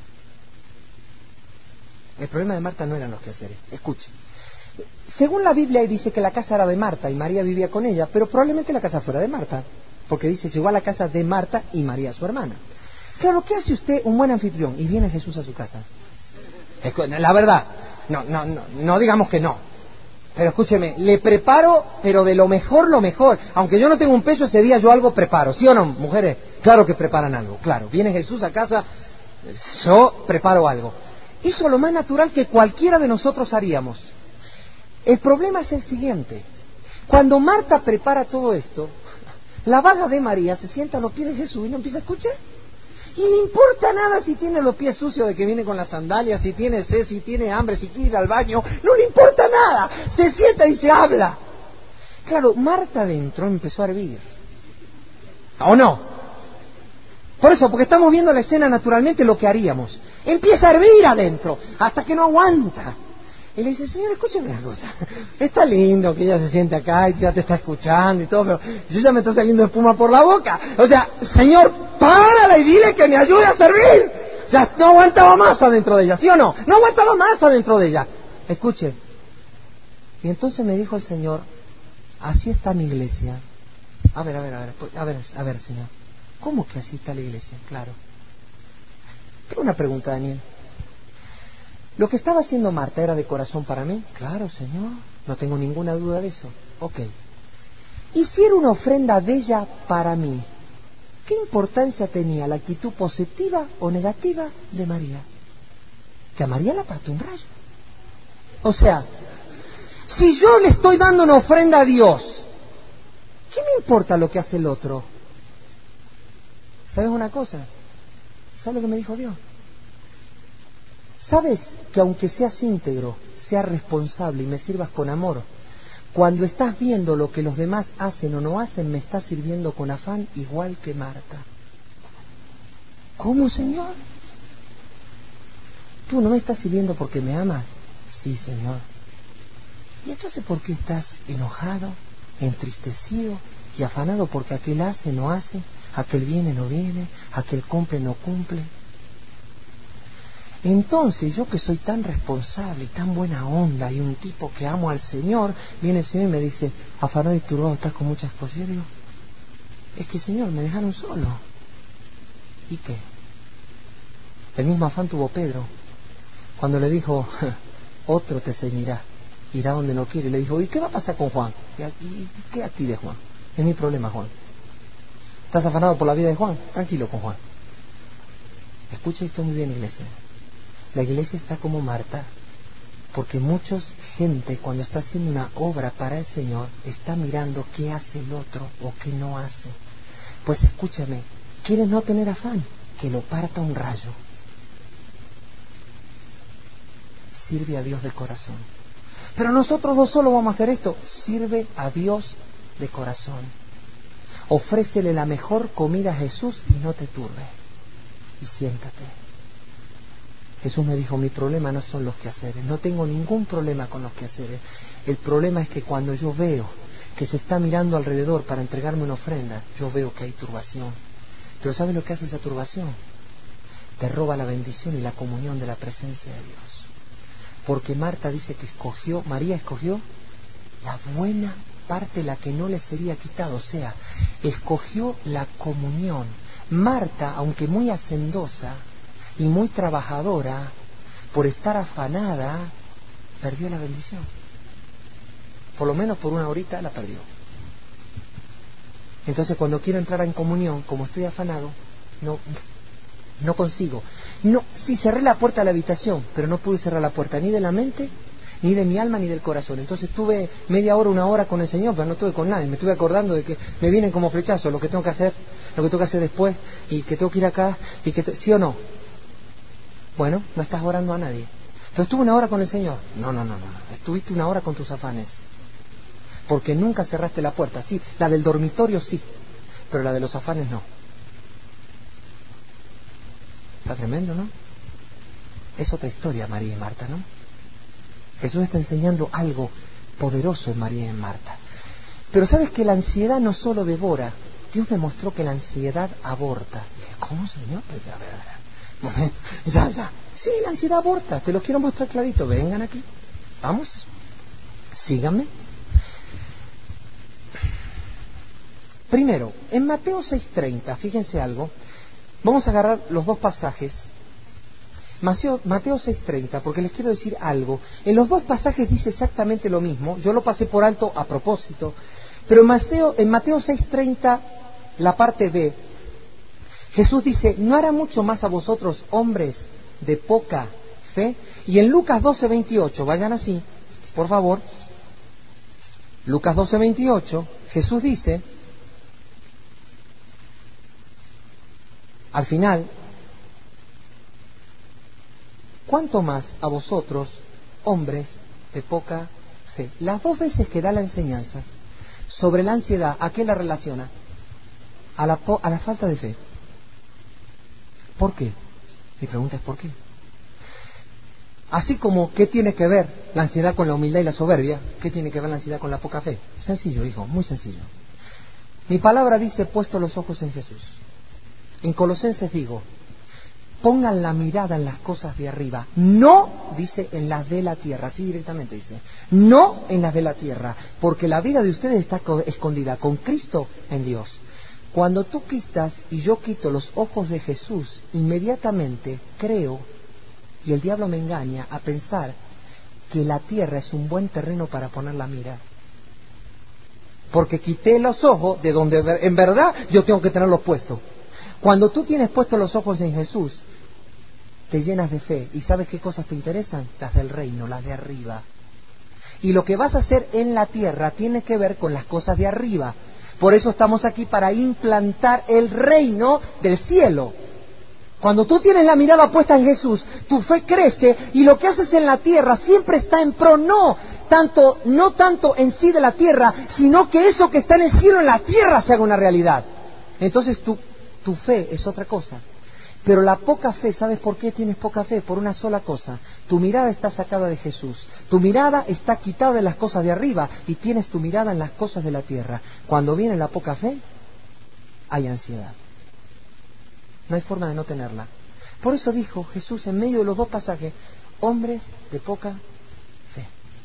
El problema de Marta no eran los quehaceres. Escuche. Según la Biblia dice que la casa era de Marta y María vivía con ella, pero probablemente la casa fuera de Marta, porque dice llegó a la casa de Marta y María su hermana. Claro, ¿qué hace usted un buen anfitrión y viene Jesús a su casa? La verdad, no digamos que no, pero escúcheme, le preparo, pero de lo mejor, aunque yo no tengo un peso ese día, yo algo preparo, ¿sí o no, mujeres? Claro que preparan algo, claro, viene Jesús a casa, yo preparo algo. Hizo lo más natural que cualquiera de nosotros haríamos. El problema es el siguiente. Cuando Marta prepara todo esto, la vaga de María se sienta a los pies de Jesús y no empieza a escuchar. Y le importa nada si tiene los pies sucios de que viene con las sandalias, si tiene sed, si tiene hambre, si quiere ir al baño. No le importa nada. Se sienta y se habla. Claro, Marta adentro empezó a hervir. ¿O no? Por eso, porque estamos viendo la escena naturalmente lo que haríamos. Empieza a hervir adentro, hasta que no aguanta. Y le dice, Señor, escúchame una cosa. Está lindo que ella se siente acá y ya te está escuchando y todo, pero yo ya me está saliendo espuma por la boca. O sea, Señor, párala y dile que me ayude a servir. O sea, no aguantaba más adentro de ella, ¿sí o no? No aguantaba más adentro de ella. Escuche. Y entonces me dijo el Señor, así está mi iglesia. A ver, Señor. ¿Cómo que así está la iglesia? Claro. Tengo una pregunta, Daniel. ¿Lo que estaba haciendo Marta era de corazón para mí? Claro, Señor, no tengo ninguna duda de eso. Ok. ¿Y si era una ofrenda de ella para mí? ¿Qué importancia tenía la actitud positiva o negativa de María? Que a María la partió un rayo. O sea, si yo le estoy dando una ofrenda a Dios, ¿qué me importa lo que hace el otro? ¿Sabes una cosa? ¿Sabes lo que me dijo Dios? ¿Sabes que aunque seas íntegro, seas responsable y me sirvas con amor, cuando estás viendo lo que los demás hacen o no hacen, me estás sirviendo con afán igual que Marta? ¿Cómo, Señor? ¿Tú no me estás sirviendo porque me amas? Sí, Señor. ¿Y entonces por qué estás enojado, entristecido y afanado porque aquel hace, no hace, aquel viene, no viene, aquel cumple, no cumple. Entonces yo, que soy tan responsable y tan buena onda y un tipo que amo al Señor, viene el Señor y me dice, afanado y turbado, estás con muchas cosas. Yo digo, es que Señor, me dejaron solo. ¿Y qué? El mismo afán tuvo Pedro cuando le dijo, otro te seguirá, irá donde no quiere. Y le dijo, ¿y qué va a pasar con Juan? ¿Y qué a ti de Juan? Es mi problema, Juan. ¿Estás afanado por la vida de Juan? Tranquilo con Juan. Escucha esto muy bien, iglesia. La iglesia está como Marta, porque mucha gente, cuando está haciendo una obra para el Señor, está mirando qué hace el otro o qué no hace. Pues escúchame, ¿quieres no tener afán? Que lo parta un rayo. Sirve a Dios de corazón. Pero nosotros dos solo vamos a hacer esto. Sirve a Dios de corazón. Ofrécele la mejor comida a Jesús y no te turbe. Y siéntate. Jesús me dijo, mi problema no son los quehaceres. No tengo ningún problema con los quehaceres. El problema es que cuando yo veo que se está mirando alrededor para entregarme una ofrenda, yo veo que hay turbación. Pero ¿sabes lo que hace esa turbación? Te roba la bendición y la comunión de la presencia de Dios. Porque Marta dice que María escogió la buena parte, la que no le sería quitado, o sea, escogió la comunión. Marta, aunque muy hacendosa y muy trabajadora, por estar afanada, perdió la bendición. Por lo menos por una horita la perdió. Entonces cuando quiero entrar en comunión, como estoy afanado, no consigo. No, sí cerré la puerta de la habitación, pero no pude cerrar la puerta ni de la mente, ni de mi alma, ni del corazón. Entonces estuve media hora, una hora con el Señor, pero no estuve con nadie. Me estuve acordando de que me vienen como flechazos lo que tengo que hacer, lo que tengo que hacer después, y que tengo que ir acá, y que ¿sí o no? Bueno, no estás orando a nadie. Pero estuve una hora con el Señor. No. Estuviste una hora con tus afanes. Porque nunca cerraste la puerta. Sí, la del dormitorio sí, pero la de los afanes no. Está tremendo, ¿no? Es otra historia, María y Marta, ¿no? Jesús está enseñando algo poderoso en María y en Marta. Pero ¿sabes que la ansiedad no solo devora? Dios me mostró que la ansiedad aborta. Dije, ¿cómo, Señor? Pues, a ver. Ya. Sí, la ansiedad aborta. Te lo quiero mostrar clarito. Vengan aquí. Vamos. Síganme. Primero, en Mateo 6:30, fíjense algo. Vamos a agarrar los dos pasajes. Mateo 6:30, porque les quiero decir algo. En los dos pasajes dice exactamente lo mismo. Yo lo pasé por alto a propósito. Pero en Mateo 6:30, la parte B, Jesús dice, ¿no hará mucho más a vosotros, hombres de poca fe? Y en Lucas 12:28, vayan así, por favor. Lucas 12:28, Jesús dice, al final, ¿cuánto más a vosotros, hombres de poca fe? Las dos veces que da la enseñanza sobre la ansiedad, ¿a qué la relaciona? A la falta de fe. ¿Por qué? Mi pregunta es ¿por qué? Así como, ¿qué tiene que ver la ansiedad con la humildad y la soberbia? ¿Qué tiene que ver la ansiedad con la poca fe? Sencillo, hijo, muy sencillo. Mi palabra dice, puesto los ojos en Jesús. En Colosenses digo, pongan la mirada en las cosas de arriba, no, dice, en las de la tierra, así directamente dice, no en las de la tierra, porque la vida de ustedes está escondida con Cristo en Dios. Cuando tú quitas y yo quito los ojos de Jesús, inmediatamente creo, y el diablo me engaña a pensar que la tierra es un buen terreno para poner la mira. Porque quité los ojos de donde en verdad yo tengo que tenerlos puestos. Cuando tú tienes puestos los ojos en Jesús, te llenas de fe. ¿Y sabes qué cosas te interesan? Las del reino, las de arriba. Y lo que vas a hacer en la tierra tiene que ver con las cosas de arriba. Por eso estamos aquí, para implantar el reino del cielo. Cuando tú tienes la mirada puesta en Jesús, tu fe crece y lo que haces en la tierra siempre está en pro, no tanto en sí de la tierra, sino que eso que está en el cielo, en la tierra, se haga una realidad. Entonces tu fe es otra cosa. Pero la poca fe, ¿sabes por qué tienes poca fe? Por una sola cosa. Tu mirada está sacada de Jesús. Tu mirada está quitada de las cosas de arriba y tienes tu mirada en las cosas de la tierra. Cuando viene la poca fe, hay ansiedad. No hay forma de no tenerla. Por eso dijo Jesús en medio de los dos pasajes, hombres de poca fe.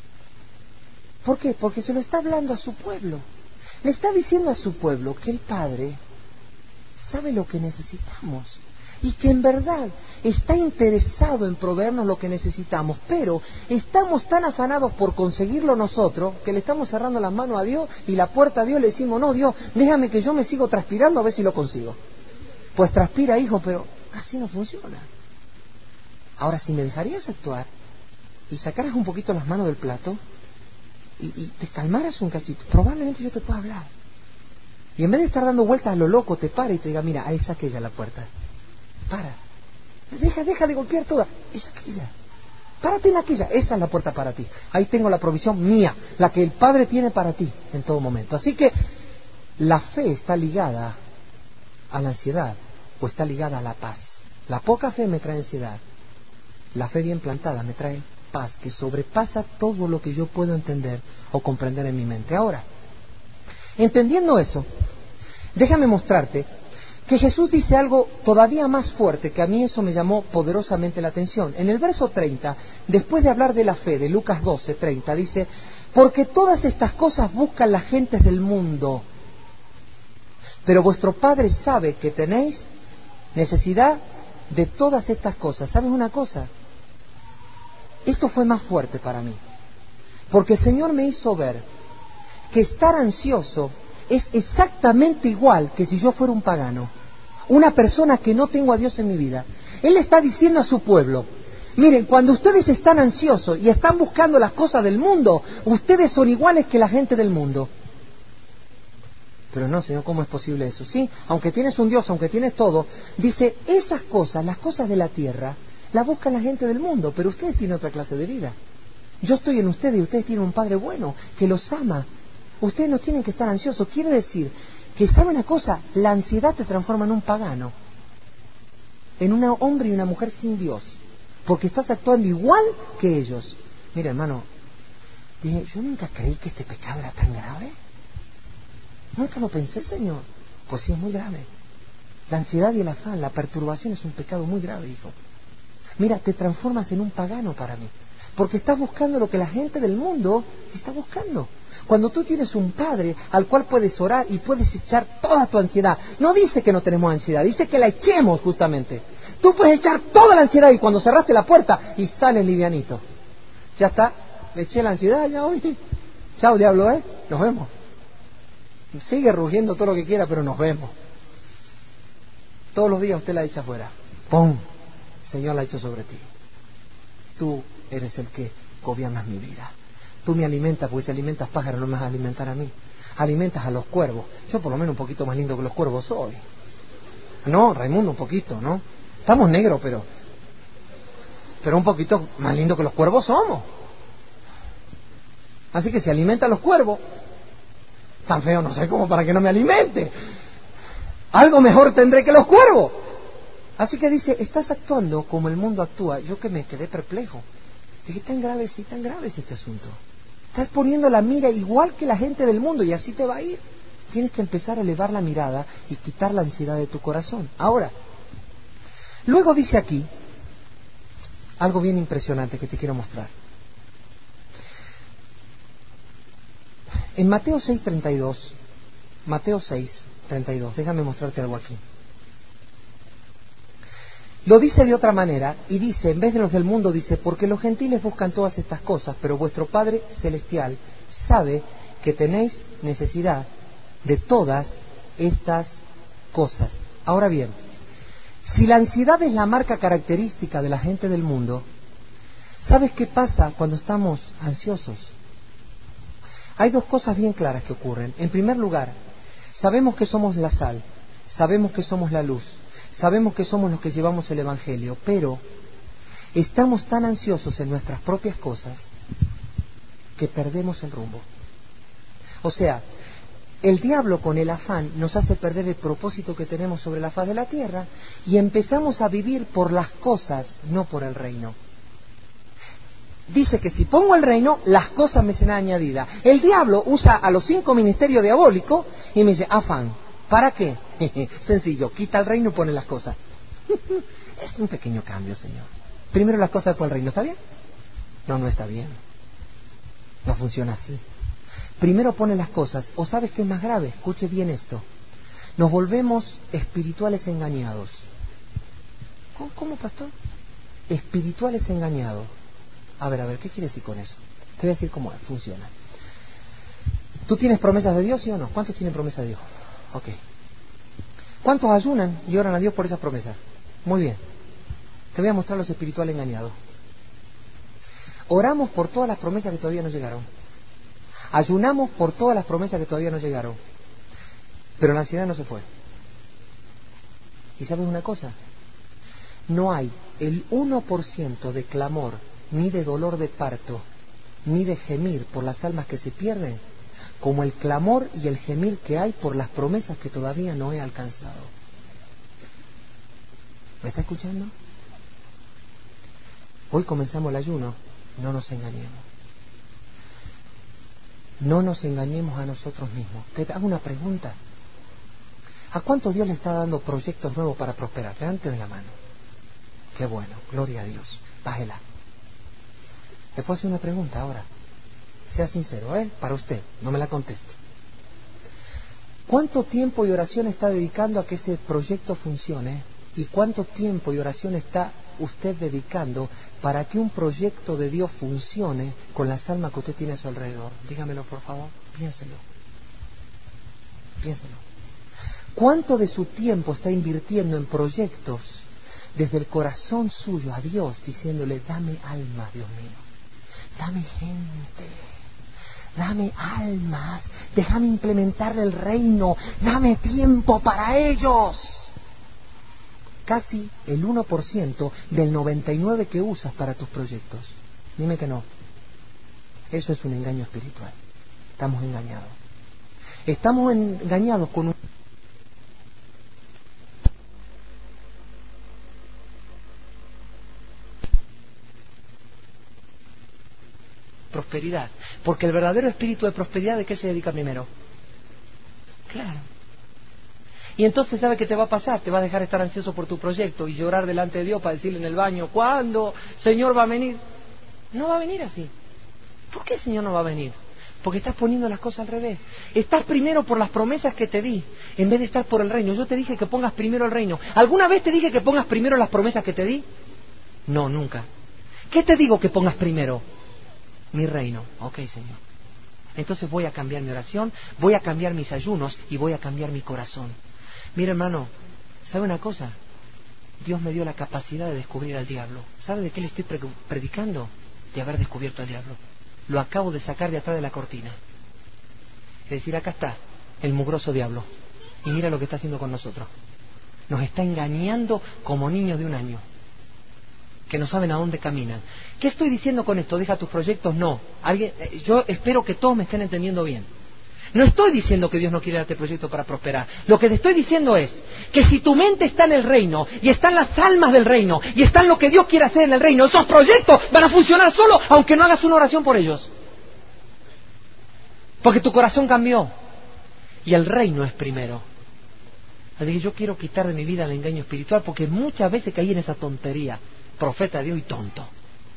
¿Por qué? Porque se lo está hablando a su pueblo. Le está diciendo a su pueblo que el Padre sabe lo que necesitamos y que en verdad está interesado en proveernos lo que necesitamos, pero estamos tan afanados por conseguirlo nosotros que le estamos cerrando las manos a Dios y la puerta a Dios, le decimos, no, Dios, déjame que yo me sigo transpirando a ver si lo consigo. Pues transpira, hijo, pero así no funciona. Ahora, si me dejarías actuar y sacaras un poquito las manos del plato y te calmaras un cachito, probablemente yo te pueda hablar. Y en vez de estar dando vueltas a lo loco, te para y te diga, mira, ahí es aquella la puerta. Para. Deja de golpear toda. Es aquella. Párate en aquella. Esa es la puerta para ti. Ahí tengo la provisión mía, la que el Padre tiene para ti en todo momento. Así que la fe está ligada a la ansiedad o está ligada a la paz. La poca fe me trae ansiedad. La fe bien plantada me trae paz, que sobrepasa todo lo que yo puedo entender o comprender en mi mente. Ahora, entendiendo eso, déjame mostrarte que Jesús dice algo todavía más fuerte, que a mí eso me llamó poderosamente la atención. En el verso 30, después de hablar de la fe, de Lucas 12:30, dice, porque todas estas cosas buscan las gentes del mundo, pero vuestro Padre sabe que tenéis necesidad de todas estas cosas. ¿Sabes una cosa? Esto fue más fuerte para mí, porque el Señor me hizo ver que estar ansioso es exactamente igual que si yo fuera un pagano, una persona que no tengo a Dios en mi vida. Él está diciendo a su pueblo, miren, cuando ustedes están ansiosos y están buscando las cosas del mundo, ustedes son iguales que la gente del mundo. Pero no, Señor, ¿cómo es posible eso? Sí, aunque tienes un Dios, aunque tienes todo, dice, esas cosas, las cosas de la tierra, las buscan la gente del mundo, pero ustedes tienen otra clase de vida. Yo estoy en ustedes y ustedes tienen un Padre bueno, que los ama. Ustedes no tienen que estar ansiosos. Quiere decir que, ¿sabe una cosa? La ansiedad te transforma en un pagano, en un hombre y una mujer sin Dios, porque estás actuando igual que ellos. Mira, hermano, dije, yo nunca creí que este pecado era tan grave. Nunca lo pensé, Señor. Pues sí, es muy grave. La ansiedad y el afán, la perturbación es un pecado muy grave, hijo. Mira, te transformas en un pagano para mí, porque estás buscando lo que la gente del mundo está buscando. Cuando tú tienes un Padre al cual puedes orar y puedes echar toda tu ansiedad, no dice que no tenemos ansiedad, dice que la echemos justamente. Tú puedes echar toda la ansiedad y cuando cerraste la puerta y sales livianito. Ya está, eché la ansiedad, ya hoy. Chao, diablo, nos vemos. Sigue rugiendo todo lo que quiera, pero nos vemos. Todos los días usted la echa afuera. ¡Pum! El Señor la ha hecho sobre ti. Tú eres el que gobiernas mi vida. Tú me alimentas, porque si alimentas pájaros no me vas a alimentar a mí. Alimentas a los cuervos. Yo por lo menos un poquito más lindo que los cuervos soy. No, Raimundo, un poquito, ¿no? Estamos negros, pero un poquito más lindo que los cuervos somos. Así que si alimenta a los cuervos, tan feo no sé cómo para que no me alimente. Algo mejor tendré que los cuervos. Así que dice, estás actuando como el mundo actúa. Yo que me quedé perplejo. Dije, tan grave es este asunto. Estás poniendo la mira igual que la gente del mundo y así te va a ir. Tienes que empezar a elevar la mirada y quitar la ansiedad de tu corazón. Ahora, luego dice aquí algo bien impresionante que te quiero mostrar. En Mateo 6:32, déjame mostrarte algo aquí. Lo dice de otra manera y dice, en vez de los del mundo, dice, porque los gentiles buscan todas estas cosas, pero vuestro Padre Celestial sabe que tenéis necesidad de todas estas cosas. Ahora bien, si la ansiedad es la marca característica de la gente del mundo, ¿sabes qué pasa cuando estamos ansiosos? Hay dos cosas bien claras que ocurren. En primer lugar, sabemos que somos la sal, sabemos que somos la luz, sabemos que somos los que llevamos el Evangelio, pero estamos tan ansiosos en nuestras propias cosas que perdemos el rumbo. O sea, El diablo con el afán nos hace perder el propósito que tenemos sobre la faz de la tierra y empezamos a vivir por las cosas, no por el reino. Dice que si pongo el reino, las cosas me serán añadidas. El diablo usa a los 5 ministerios diabólicos y me dice, afán, ¿para qué? Sencillo, quita el reino y pone las cosas. Es un pequeño cambio, Señor. Primero las cosas, después el reino, ¿está bien? No, no está bien. No funciona así. Primero pone las cosas, o sabes qué es más grave, escuche bien esto. Nos volvemos espirituales engañados. ¿Cómo, pastor? Espirituales engañados. A ver, ¿qué quiere decir con eso? Te voy a decir cómo funciona. ¿Tú tienes promesas de Dios, sí o no? ¿Cuántos tienen promesas de Dios? Ok. ¿Cuántos ayunan y oran a Dios por esas promesas? Muy bien. Te voy a mostrar los espirituales engañados. Oramos por todas las promesas que todavía no llegaron. Ayunamos por todas las promesas que todavía no llegaron. Pero la ansiedad no se fue. ¿Y sabes una cosa? No hay el 1% de clamor, ni de dolor de parto, ni de gemir por las almas que se pierden, como el clamor y el gemir que hay por las promesas que todavía no he alcanzado. ¿Me está escuchando? Hoy comenzamos el ayuno. No nos engañemos. No nos engañemos a nosotros mismos. Te hago una pregunta. ¿A cuánto Dios le está dando proyectos nuevos para prosperar? Levanten la mano. Qué bueno, gloria a Dios. Bájela. Le puedo hacer una pregunta ahora. Sea sincero, para usted, no me la conteste. ¿Cuánto tiempo y oración está dedicando a que ese proyecto funcione? ¿Y cuánto tiempo y oración está usted dedicando para que un proyecto de Dios funcione con las almas que usted tiene a su alrededor? Dígamelo, por favor. Piénselo. ¿Cuánto de su tiempo está invirtiendo en proyectos desde el corazón suyo a Dios, diciéndole, dame almas, Dios mío, dame gente, dame almas, déjame implementar el reino, dame tiempo para ellos? Casi el 1% del 99% que usas para tus proyectos. Dime que no. Eso es un engaño espiritual. Estamos engañados. Estamos engañados con un... prosperidad. Porque el verdadero espíritu de prosperidad, ¿de qué se dedica primero? Claro. Y entonces, ¿sabe qué te va a pasar? Te va a dejar estar ansioso por tu proyecto y llorar delante de Dios para decirle en el baño, ¿cuándo Señor va a venir? No va a venir así. ¿Por qué el Señor no va a venir? Porque estás poniendo las cosas al revés. Estás primero por las promesas que te di, en vez de estar por el reino. Yo te dije que pongas primero el reino. ¿Alguna vez te dije que pongas primero las promesas que te di? No, nunca. ¿Qué te digo que pongas primero? Mi reino. Ok, Señor. Entonces voy a cambiar mi oración, voy a cambiar mis ayunos y voy a cambiar mi corazón. Mira, hermano, ¿sabe una cosa? Dios me dio la capacidad de descubrir al diablo. ¿Sabe de qué le estoy predicando? De haber descubierto al diablo. Lo acabo de sacar de atrás de la cortina. Es decir, acá está el mugroso diablo. Y mira lo que está haciendo con nosotros. Nos está engañando como niños de 1 año, que no saben a dónde caminan. ¿Qué estoy diciendo con esto? ¿Deja tus proyectos? No. Yo espero que todos me estén entendiendo bien. No estoy diciendo que Dios no quiere darte proyectos para prosperar. Lo que te estoy diciendo es que si tu mente está en el reino, y están las almas del reino, y están lo que Dios quiere hacer en el reino, esos proyectos van a funcionar solo, aunque no hagas una oración por ellos. Porque tu corazón cambió. Y el reino es primero. Así que yo quiero quitar de mi vida el engaño espiritual, porque muchas veces caí en esa tontería. Profeta de Dios y tonto.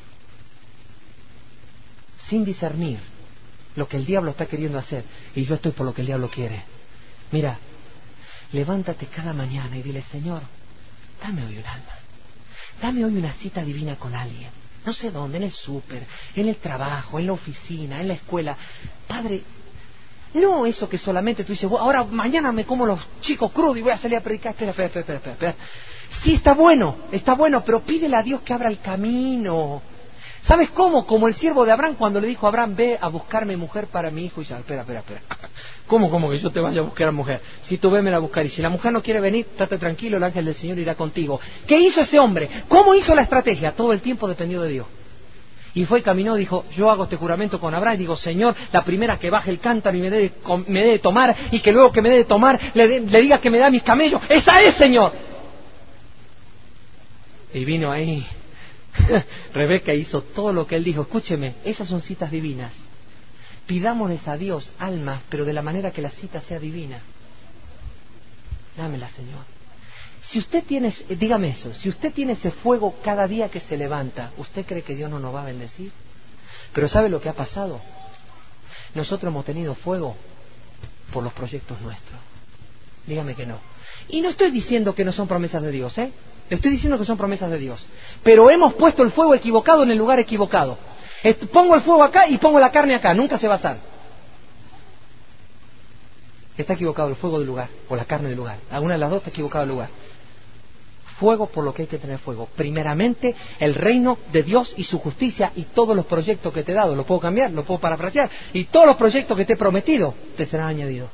Sin discernir lo que el diablo está queriendo hacer, y yo estoy por lo que el diablo quiere. Mira, levántate cada mañana y dile, Señor, dame hoy un alma, dame hoy una cita divina con alguien, no sé dónde, en el súper, en el trabajo, en la oficina, en la escuela. Padre, no eso que solamente tú dices, ahora mañana me como los chicos crudos y voy a salir a predicar. Espera. Sí, está bueno, pero pídele a Dios que abra el camino. ¿Sabes cómo? Como el siervo de Abraham, cuando le dijo a Abraham, ve a buscarme mujer para mi hijo. Y ya, espera. ¿Cómo que yo te vaya a buscar a mujer? Si tú vémela a buscar, y si la mujer no quiere venir, estate tranquilo, el ángel del Señor irá contigo. ¿Qué hizo ese hombre? ¿Cómo hizo la estrategia? Todo el tiempo dependió de Dios. Y fue y caminó, dijo, yo hago este juramento con Abraham, y digo, Señor, la primera que baje el cántaro y me dé de tomar, y que luego que me dé de tomar, le diga que me da mis camellos, ¡esa es, Señor! Y vino ahí, Rebeca hizo todo lo que él dijo. Escúcheme, esas son citas divinas. Pidámonos a Dios almas, pero de la manera que la cita sea divina. Dámela, Señor. Si usted tiene, dígame eso, si usted tiene ese fuego cada día que se levanta, ¿usted cree que Dios no nos va a bendecir? Pero ¿sabe lo que ha pasado? Nosotros hemos tenido fuego por los proyectos nuestros. Dígame que no. Y no estoy diciendo que no son promesas de Dios, ¿eh? Le estoy diciendo que son promesas de Dios. Pero hemos puesto el fuego equivocado en el lugar equivocado. Pongo el fuego acá y pongo la carne acá, nunca se va a asar. Está equivocado el fuego del lugar o la carne del lugar. Alguna de las dos está equivocado el lugar. Fuego por lo que hay que tener fuego. Primeramente, el reino de Dios y su justicia y todos los proyectos que te he dado. Lo puedo cambiar, lo puedo parafrasear. Y todos los proyectos que te he prometido te serán añadidos.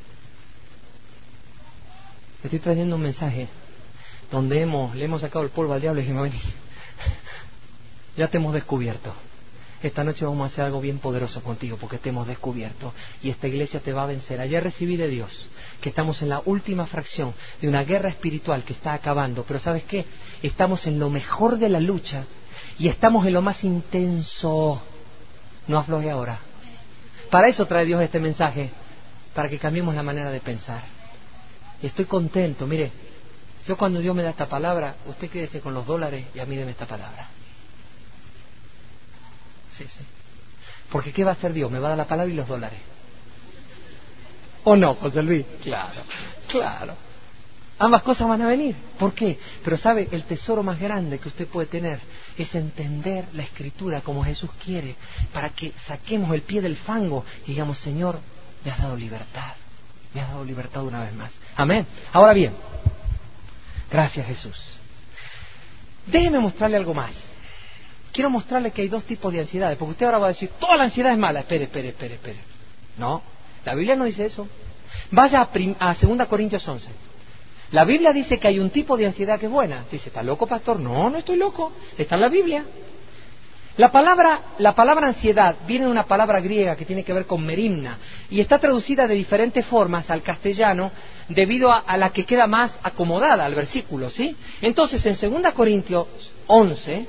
Estoy trayendo un mensaje donde le hemos sacado el polvo al diablo y dijimos, vení, ya te hemos descubierto. Esta noche vamos a hacer algo bien poderoso contigo porque te hemos descubierto y esta iglesia te va a vencer. Ayer recibí de Dios que estamos en la última fracción de una guerra espiritual que está acabando, pero ¿sabes qué? Estamos en lo mejor de la lucha y estamos en lo más intenso. No afloje ahora. Para eso trae Dios este mensaje, para que cambiemos la manera de pensar. Y estoy contento, mire, yo cuando Dios me da esta palabra, usted quédese con los dólares y a mí deme esta palabra. Sí. Porque ¿qué va a hacer Dios? Me va a dar la palabra y los dólares. ¿O no, José Luis? Claro. Ambas cosas van a venir. ¿Por qué? Pero sabe, el tesoro más grande que usted puede tener es entender la Escritura como Jesús quiere, para que saquemos el pie del fango y digamos, Señor, me has dado libertad. Me has dado libertad una vez más. Amén. Ahora bien, gracias Jesús. Déjeme mostrarle algo más. Quiero mostrarle que hay dos tipos de ansiedades, porque usted ahora va a decir, toda la ansiedad es mala. Espere. No, la Biblia no dice eso. Vaya a 2 Corintios 11. La Biblia dice que hay un tipo de ansiedad que es buena. Dice, ¿está loco, pastor? No estoy loco. Está en la Biblia. La palabra ansiedad viene de una palabra griega que tiene que ver con merimna y está traducida de diferentes formas al castellano debido a la que queda más acomodada al versículo, ¿sí? Entonces, en 2 Corintios 11,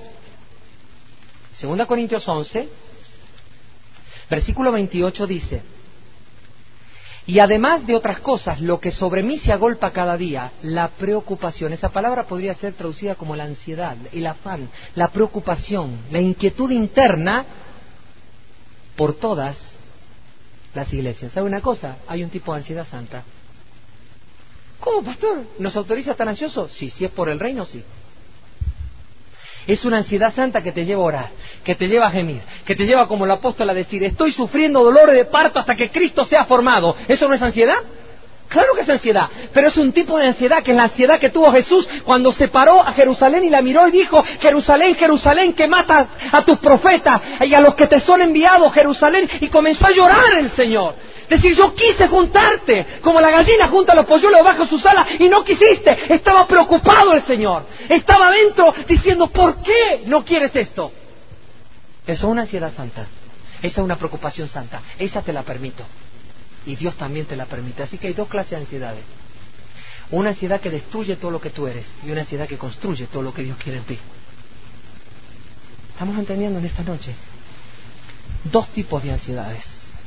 versículo 28 dice, y además de otras cosas, lo que sobre mí se agolpa cada día, la preocupación. Esa palabra podría ser traducida como la ansiedad, el afán, la preocupación, la inquietud interna por todas las iglesias. ¿Sabe una cosa? Hay un tipo de ansiedad santa. ¿Cómo, pastor? ¿Nos autoriza a estar ansiosos? Sí, si es por el reino, sí. Es una ansiedad santa que te lleva a orar, que te lleva a gemir, que te lleva como el apóstol a decir, estoy sufriendo dolores de parto hasta que Cristo sea formado. ¿Eso no es ansiedad? Claro que es ansiedad, pero es un tipo de ansiedad que es la ansiedad que tuvo Jesús cuando se paró a Jerusalén y la miró y dijo, Jerusalén, Jerusalén, que matas a tus profetas y a los que te son enviados, Jerusalén, y comenzó a llorar el Señor. Decir, yo quise juntarte, como la gallina junta los polluelos bajo sus alas, y no quisiste. Estaba preocupado el Señor. Estaba dentro diciendo, ¿por qué no quieres esto? Eso es una ansiedad santa. Esa es una preocupación santa. Esa te la permito. Y Dios también te la permite. Así que hay dos clases de ansiedades. Una ansiedad que destruye todo lo que tú eres, y una ansiedad que construye todo lo que Dios quiere en ti. ¿Estamos entendiendo en esta noche? Dos tipos de ansiedades.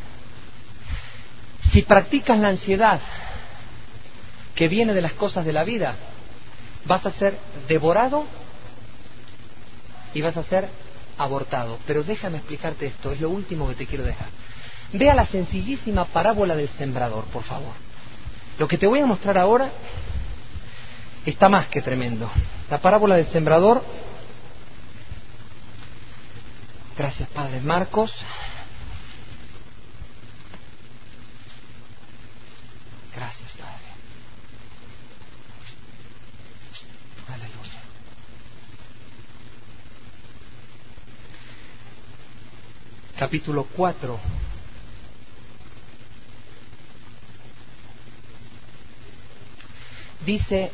Si practicas la ansiedad que viene de las cosas de la vida, vas a ser devorado y vas a ser abortado. Pero déjame explicarte esto, es lo último que te quiero dejar. Vea la sencillísima parábola del sembrador, por favor. Lo que te voy a mostrar ahora está más que tremendo. La parábola del sembrador. Gracias, Padre. Marcos. Gracias, Padre. Aleluya. Capítulo 4. Dice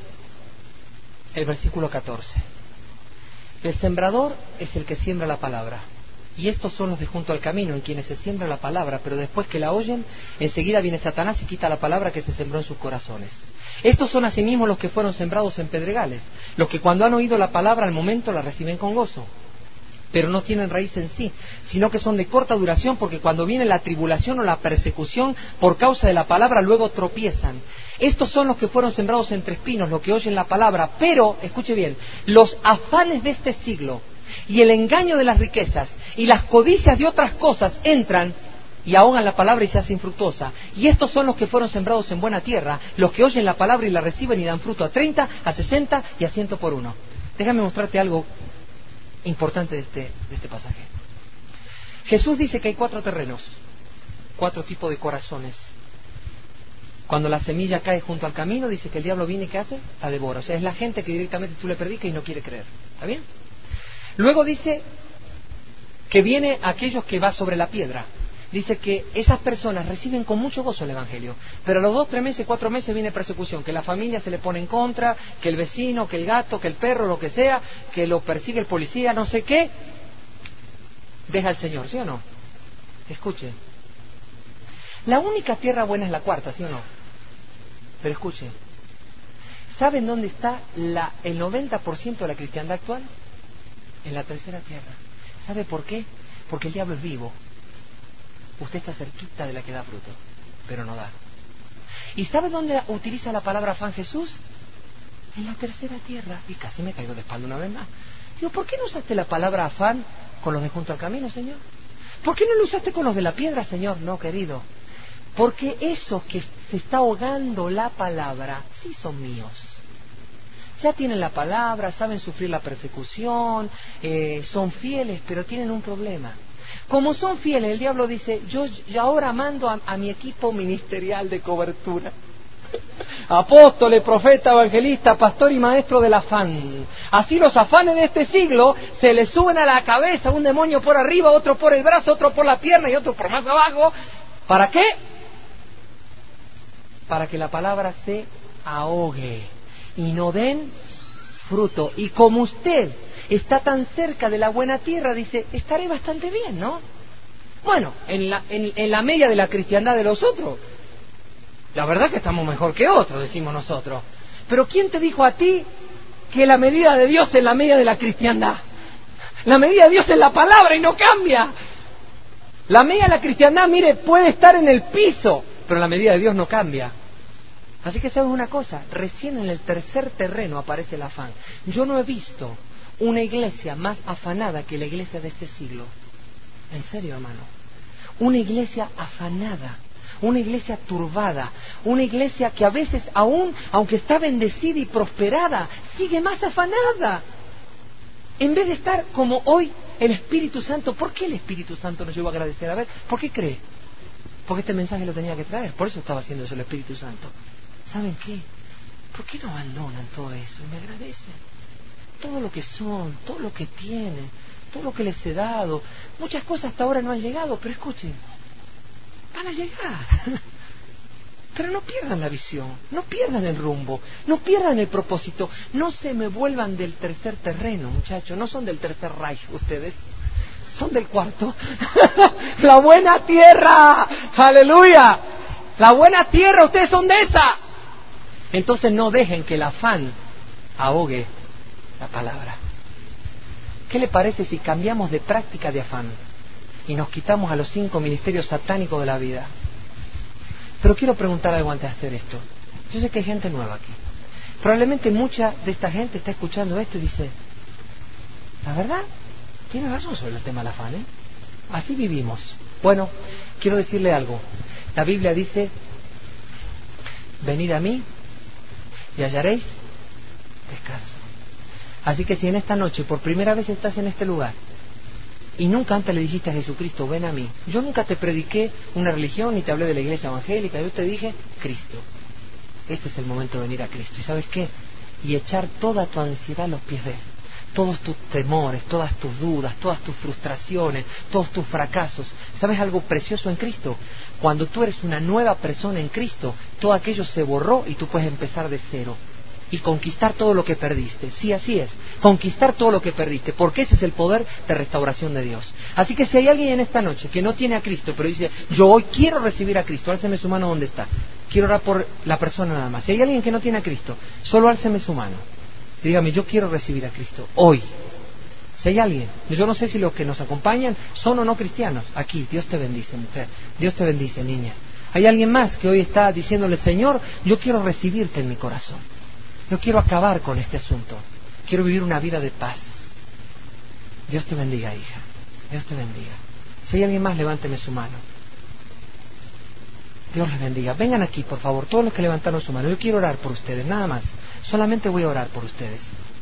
el versículo 14. El sembrador es el que siembra la palabra. Y estos son los de junto al camino, en quienes se siembra la palabra, pero después que la oyen, enseguida viene Satanás y quita la palabra que se sembró en sus corazones. Estos son asimismo los que fueron sembrados en pedregales, los que cuando han oído la palabra al momento la reciben con gozo, pero no tienen raíz en sí, sino que son de corta duración, porque cuando viene la tribulación o la persecución por causa de la palabra, luego tropiezan. Estos son los que fueron sembrados entre espinos, los que oyen la palabra, pero, escuche bien, los afanes de este siglo y el engaño de las riquezas y las codicias de otras cosas entran y ahogan la palabra y se hace infructuosa. Y estos son los que fueron sembrados en buena tierra, los que oyen la palabra y la reciben y dan fruto a 30, a 60 y a 100 por uno. Déjame mostrarte algo importante de este pasaje. Jesús dice que hay 4 terrenos, 4 tipos de corazones. Cuando la semilla cae junto al camino, dice que el diablo viene y ¿qué hace? La devora. O sea, es la gente que directamente tú le predicas y no quiere creer. ¿Está bien? Luego dice que viene aquellos que va sobre la piedra. Dice que esas personas reciben con mucho gozo el Evangelio, pero a los 2, 3 meses, 4 meses viene persecución, que la familia se le pone en contra, que el vecino, que el gato, que el perro, lo que sea, que lo persigue el policía, no sé qué. Deja al Señor, ¿sí o no? Escuche. La única tierra buena es la cuarta, ¿sí o no? Pero escuche. ¿Saben dónde está el 90% de la cristiandad actual? En la tercera tierra. ¿Sabe por qué? Porque el diablo es vivo. Usted está cerquita de la que da fruto, pero no da. ¿Y sabe dónde utiliza la palabra afán Jesús? En la tercera tierra. Y casi me caigo de espalda una vez más. Digo, ¿por qué no usaste la palabra afán con los de junto al camino, Señor? ¿Por qué no lo usaste con los de la piedra, Señor? No, querido. Porque esos que se está ahogando la palabra, sí son míos. Ya tienen la palabra, saben sufrir la persecución, son fieles, pero tienen un problema. Como son fieles, el diablo dice, yo ahora mando a mi equipo ministerial de cobertura. Apóstoles, profeta, evangelista, pastor y maestro del afán. Así los afanes de este siglo se les suben a la cabeza, un demonio por arriba, otro por el brazo, otro por la pierna y otro por más abajo. ¿Para qué? Para que la palabra se ahogue y no den fruto. Y como usted está tan cerca de la buena tierra, dice, estaré bastante bien, ¿no? Bueno, en la media de la cristiandad de los otros, la verdad que estamos mejor que otros, decimos nosotros. Pero ¿quién te dijo a ti que la medida de Dios es la medida de la cristiandad? La medida de Dios es la palabra y no cambia. La medida de la cristiandad, mire, puede estar en el piso, pero la medida de Dios no cambia. Así que sabes una cosa, recién en el tercer terreno aparece el afán. Yo no he visto una iglesia más afanada que la iglesia de este siglo. En serio, hermano. Una iglesia afanada, una iglesia turbada, una iglesia que a veces aún, aunque está bendecida y prosperada, sigue más afanada. En vez de estar como hoy el Espíritu Santo. ¿Por qué el Espíritu Santo nos llevó a agradecer? A ver, ¿por qué cree? Porque este mensaje lo tenía que traer, por eso estaba haciendo eso el Espíritu Santo. ¿Saben qué? ¿Por qué no abandonan todo eso y me agradecen? Todo lo que son, todo lo que tienen, todo lo que les he dado. Muchas cosas hasta ahora no han llegado, pero escuchen, van a llegar. Pero no pierdan la visión, no pierdan el rumbo, no pierdan el propósito. No se me vuelvan del tercer terreno, muchachos. No son del tercer Reich ustedes, son del cuarto. La buena tierra, aleluya. La buena tierra, ustedes son de esa. Entonces no dejen que el afán ahogue la palabra. ¿Qué le parece si cambiamos de práctica de afán y nos quitamos a los 5 ministerios satánicos de la vida? Pero quiero preguntar algo antes de hacer esto. Yo sé que hay gente nueva aquí. Probablemente mucha de esta gente está escuchando esto y dice, la verdad, tiene razón sobre el tema del afán, ¿eh? Así vivimos. Bueno, quiero decirle algo. La Biblia dice, venid a mí y hallaréis descanso. Así que si en esta noche por primera vez estás en este lugar y nunca antes le dijiste a Jesucristo, ven a mí. Yo nunca te prediqué una religión ni te hablé de la iglesia evangélica. Yo te dije, Cristo. Este es el momento de venir a Cristo. ¿Y sabes qué? Y echar toda tu ansiedad a los pies de Él. Todos tus temores, todas tus dudas, todas tus frustraciones, todos tus fracasos. ¿Sabes algo precioso en Cristo? Cuando tú eres una nueva persona en Cristo, todo aquello se borró y tú puedes empezar de cero. y conquistar todo lo que perdiste. Sí, así es, conquistar todo lo que perdiste, porque ese es el poder de restauración de Dios. Así que si hay alguien en esta noche que no tiene a Cristo, pero dice, yo hoy quiero recibir a Cristo, álceme su mano donde está. Quiero orar por la persona nada más. Si hay alguien que no tiene a Cristo, solo álceme su mano. Dígame, yo quiero recibir a Cristo hoy. Si hay alguien, yo no sé si los que nos acompañan son o no cristianos. Aquí, Dios te bendice, mujer. Dios te bendice, niña. Hay alguien más que hoy está diciéndole, Señor, yo quiero recibirte en mi corazón. Yo quiero acabar con este asunto. Quiero vivir una vida de paz. Dios te bendiga, hija. Dios te bendiga. Si hay alguien más, levánteme su mano. Dios les bendiga. Vengan aquí, por favor, todos los que levantaron su mano. Yo quiero orar por ustedes, nada más. Solamente voy a orar por ustedes.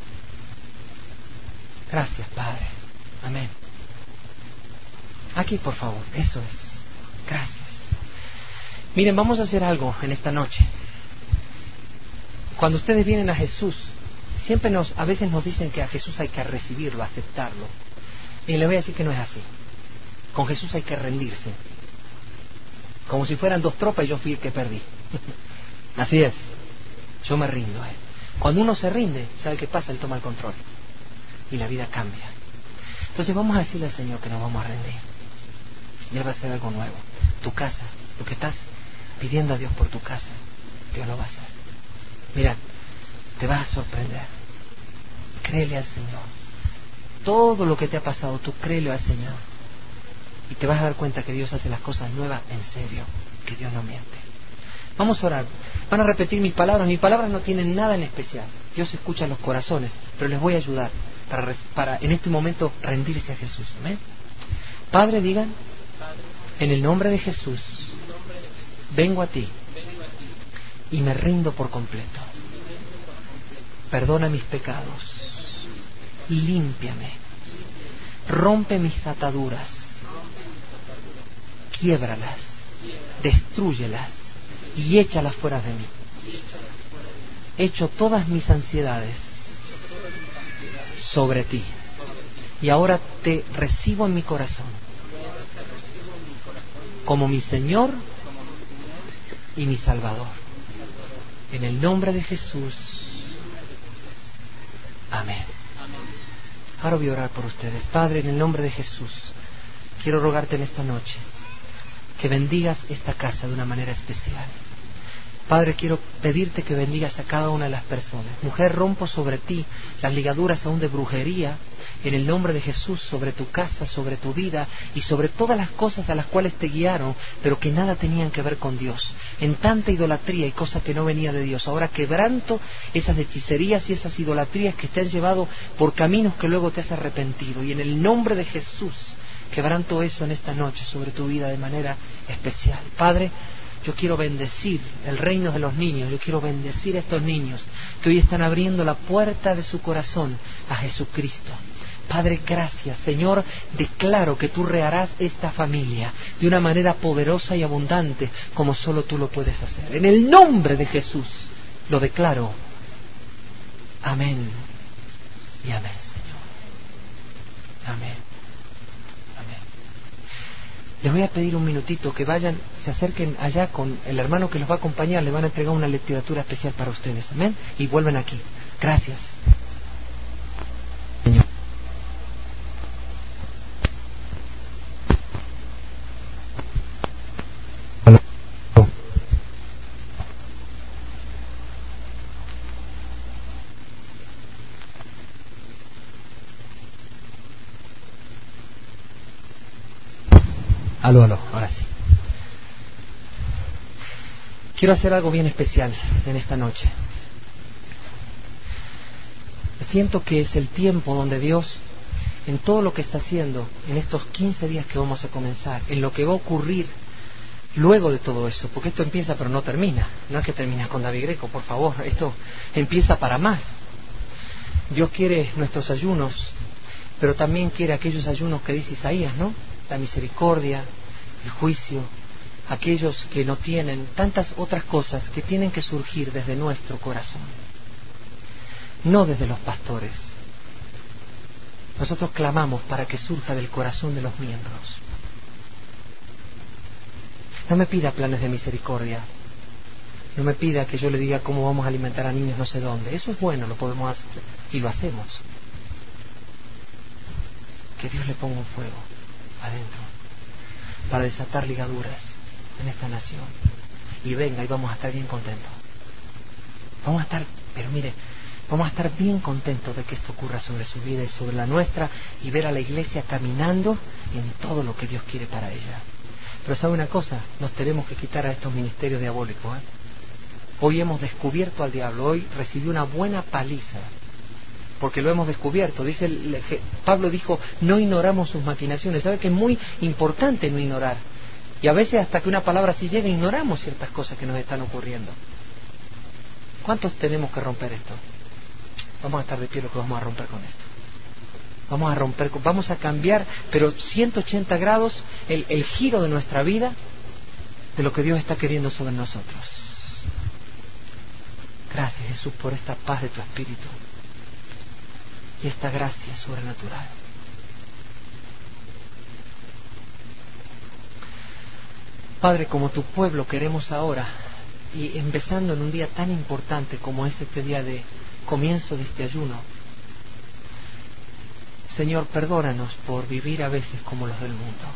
Gracias, Padre. Amén. Aquí, por favor. Eso es. Gracias. Miren, vamos a hacer algo en esta noche. Cuando ustedes vienen a Jesús, a veces nos dicen que a Jesús hay que recibirlo, aceptarlo. Y les voy a decir que no es así. Con Jesús hay que rendirse. Como si fueran dos tropas y yo fui el que perdí. Así es. Yo me rindo a Él. Cuando uno se rinde, ¿sabe qué pasa? Él toma el control. Y la vida cambia. Entonces vamos a decirle al Señor que nos vamos a rendir. Y Él va a hacer algo nuevo. Tu casa, lo que estás pidiendo a Dios por tu casa, Dios lo va a hacer. Mira, te vas a sorprender. Créele al Señor. Todo lo que te ha pasado, tú créele al Señor. Y te vas a dar cuenta que Dios hace las cosas nuevas en serio, que Dios no miente. Vamos a orar. Van a repetir mis palabras. Mis palabras no tienen nada en especial. Dios escucha los corazones, pero les voy a ayudar para en este momento rendirse a Jesús. ¿Amén? Padre, digan, en el nombre de Jesús, vengo a ti y me rindo por completo. Perdona mis pecados, límpiame, rompe mis ataduras, quiébralas, destrúyelas y échalas fuera de mí. Echo todas mis ansiedades sobre ti y ahora te recibo en mi corazón como mi Señor y mi Salvador. En el nombre de Jesús. Amén. Ahora voy a orar por ustedes. Padre, en el nombre de Jesús, quiero rogarte en esta noche que bendigas esta casa de una manera especial. Padre, quiero pedirte que bendigas a cada una de las personas. Mujer, rompo sobre ti las ligaduras aún de brujería, en el nombre de Jesús, sobre tu casa, sobre tu vida y sobre todas las cosas a las cuales te guiaron, pero que nada tenían que ver con Dios. En tanta idolatría y cosas que no venía de Dios. Ahora quebranto esas hechicerías y esas idolatrías que te han llevado por caminos que luego te has arrepentido. Y en el nombre de Jesús, quebranto eso en esta noche sobre tu vida de manera especial. Padre, yo quiero bendecir el reino de los niños. Yo quiero bendecir a estos niños que hoy están abriendo la puerta de su corazón a Jesucristo. Padre, gracias. Señor, declaro que tú reharás esta familia de una manera poderosa y abundante como solo tú lo puedes hacer. En el nombre de Jesús lo declaro. Amén y amén, Señor. Amén. Amén. Les voy a pedir un minutito que vayan, se acerquen allá con el hermano que los va a acompañar. Le van a entregar una literatura especial para ustedes. Amén. Y vuelven aquí. Gracias. Señor. Aló, ahora sí. Quiero hacer algo bien especial en esta noche. Siento que es el tiempo donde Dios, en todo lo que está haciendo, en estos 15 días que vamos a comenzar, en lo que va a ocurrir luego de todo eso, porque esto empieza pero no termina. No es que termina con David Greco, por favor, esto empieza para más. Dios quiere nuestros ayunos, pero también quiere aquellos ayunos que dice Isaías, ¿no? La misericordia, el juicio, aquellos que no tienen, tantas otras cosas que tienen que surgir desde nuestro corazón, no desde los pastores. Nosotros clamamos para que surja del corazón de los miembros. No me pida planes de misericordia, No me pida que yo le diga cómo vamos a alimentar a niños no sé dónde. Eso es bueno, lo podemos hacer y lo hacemos. Que Dios le ponga un fuego adentro para desatar ligaduras en esta nación. Y venga, y vamos a estar bien contentos. Vamos a estar, pero mire, vamos a estar bien contentos de que esto ocurra sobre su vida y sobre la nuestra, y ver a la iglesia caminando en todo lo que Dios quiere para ella. Pero ¿sabe una cosa? Nos tenemos que quitar a estos ministerios diabólicos, ¿eh? Hoy hemos descubierto al diablo, hoy recibió una buena paliza, porque lo hemos descubierto. Pablo dijo, no ignoramos sus maquinaciones. ¿Sabe que es muy importante no ignorar? Y a veces hasta que una palabra así llega, ignoramos ciertas cosas que nos están ocurriendo. ¿Cuántos tenemos que romper esto? Vamos a estar de pie lo que vamos a romper con esto. Vamos a cambiar, pero 180 grados, el giro de nuestra vida, de lo que Dios está queriendo sobre nosotros. Gracias, Jesús, por esta paz de tu Espíritu y esta gracia sobrenatural. Padre, como tu pueblo queremos ahora, y empezando en un día tan importante como es este día de comienzo de este ayuno, Señor, perdónanos por vivir a veces como los del mundo.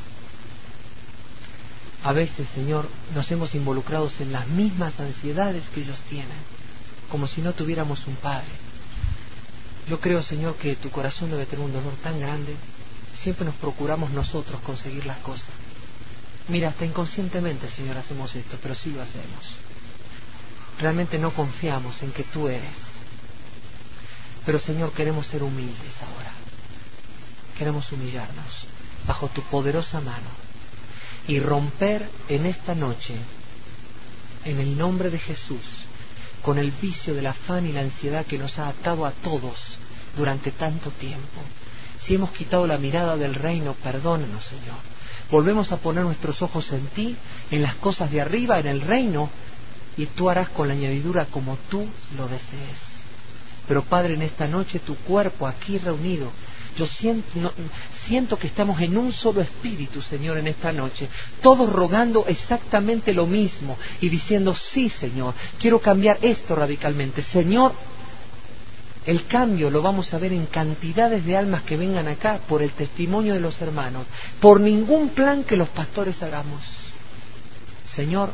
A veces, Señor, nos hemos involucrado en las mismas ansiedades que ellos tienen, como si no tuviéramos un Padre. Yo creo, Señor, que tu corazón debe tener un dolor tan grande. Siempre nos procuramos nosotros conseguir las cosas. Mira, hasta inconscientemente, Señor, hacemos esto, pero sí lo hacemos. Realmente no confiamos en que tú eres. Pero, Señor, queremos ser humildes ahora. Queremos humillarnos bajo tu poderosa mano y romper en esta noche, en el nombre de Jesús, con el vicio del afán y la ansiedad que nos ha atado a todos durante tanto tiempo. Si hemos quitado la mirada del reino, perdónanos, Señor. Volvemos a poner nuestros ojos en ti, en las cosas de arriba, en el reino, y tú harás con la añadidura como tú lo desees. Pero, Padre, en esta noche tu cuerpo aquí reunido, yo siento que estamos en un solo espíritu, Señor, en esta noche, todos rogando exactamente lo mismo y diciendo, sí, Señor, quiero cambiar esto radicalmente. Señor, el cambio lo vamos a ver en cantidades de almas que vengan acá por el testimonio de los hermanos, por ningún plan que los pastores hagamos. Señor,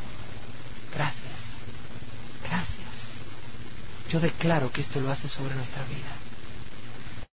gracias, gracias. Yo declaro que esto lo hace sobre nuestra vida.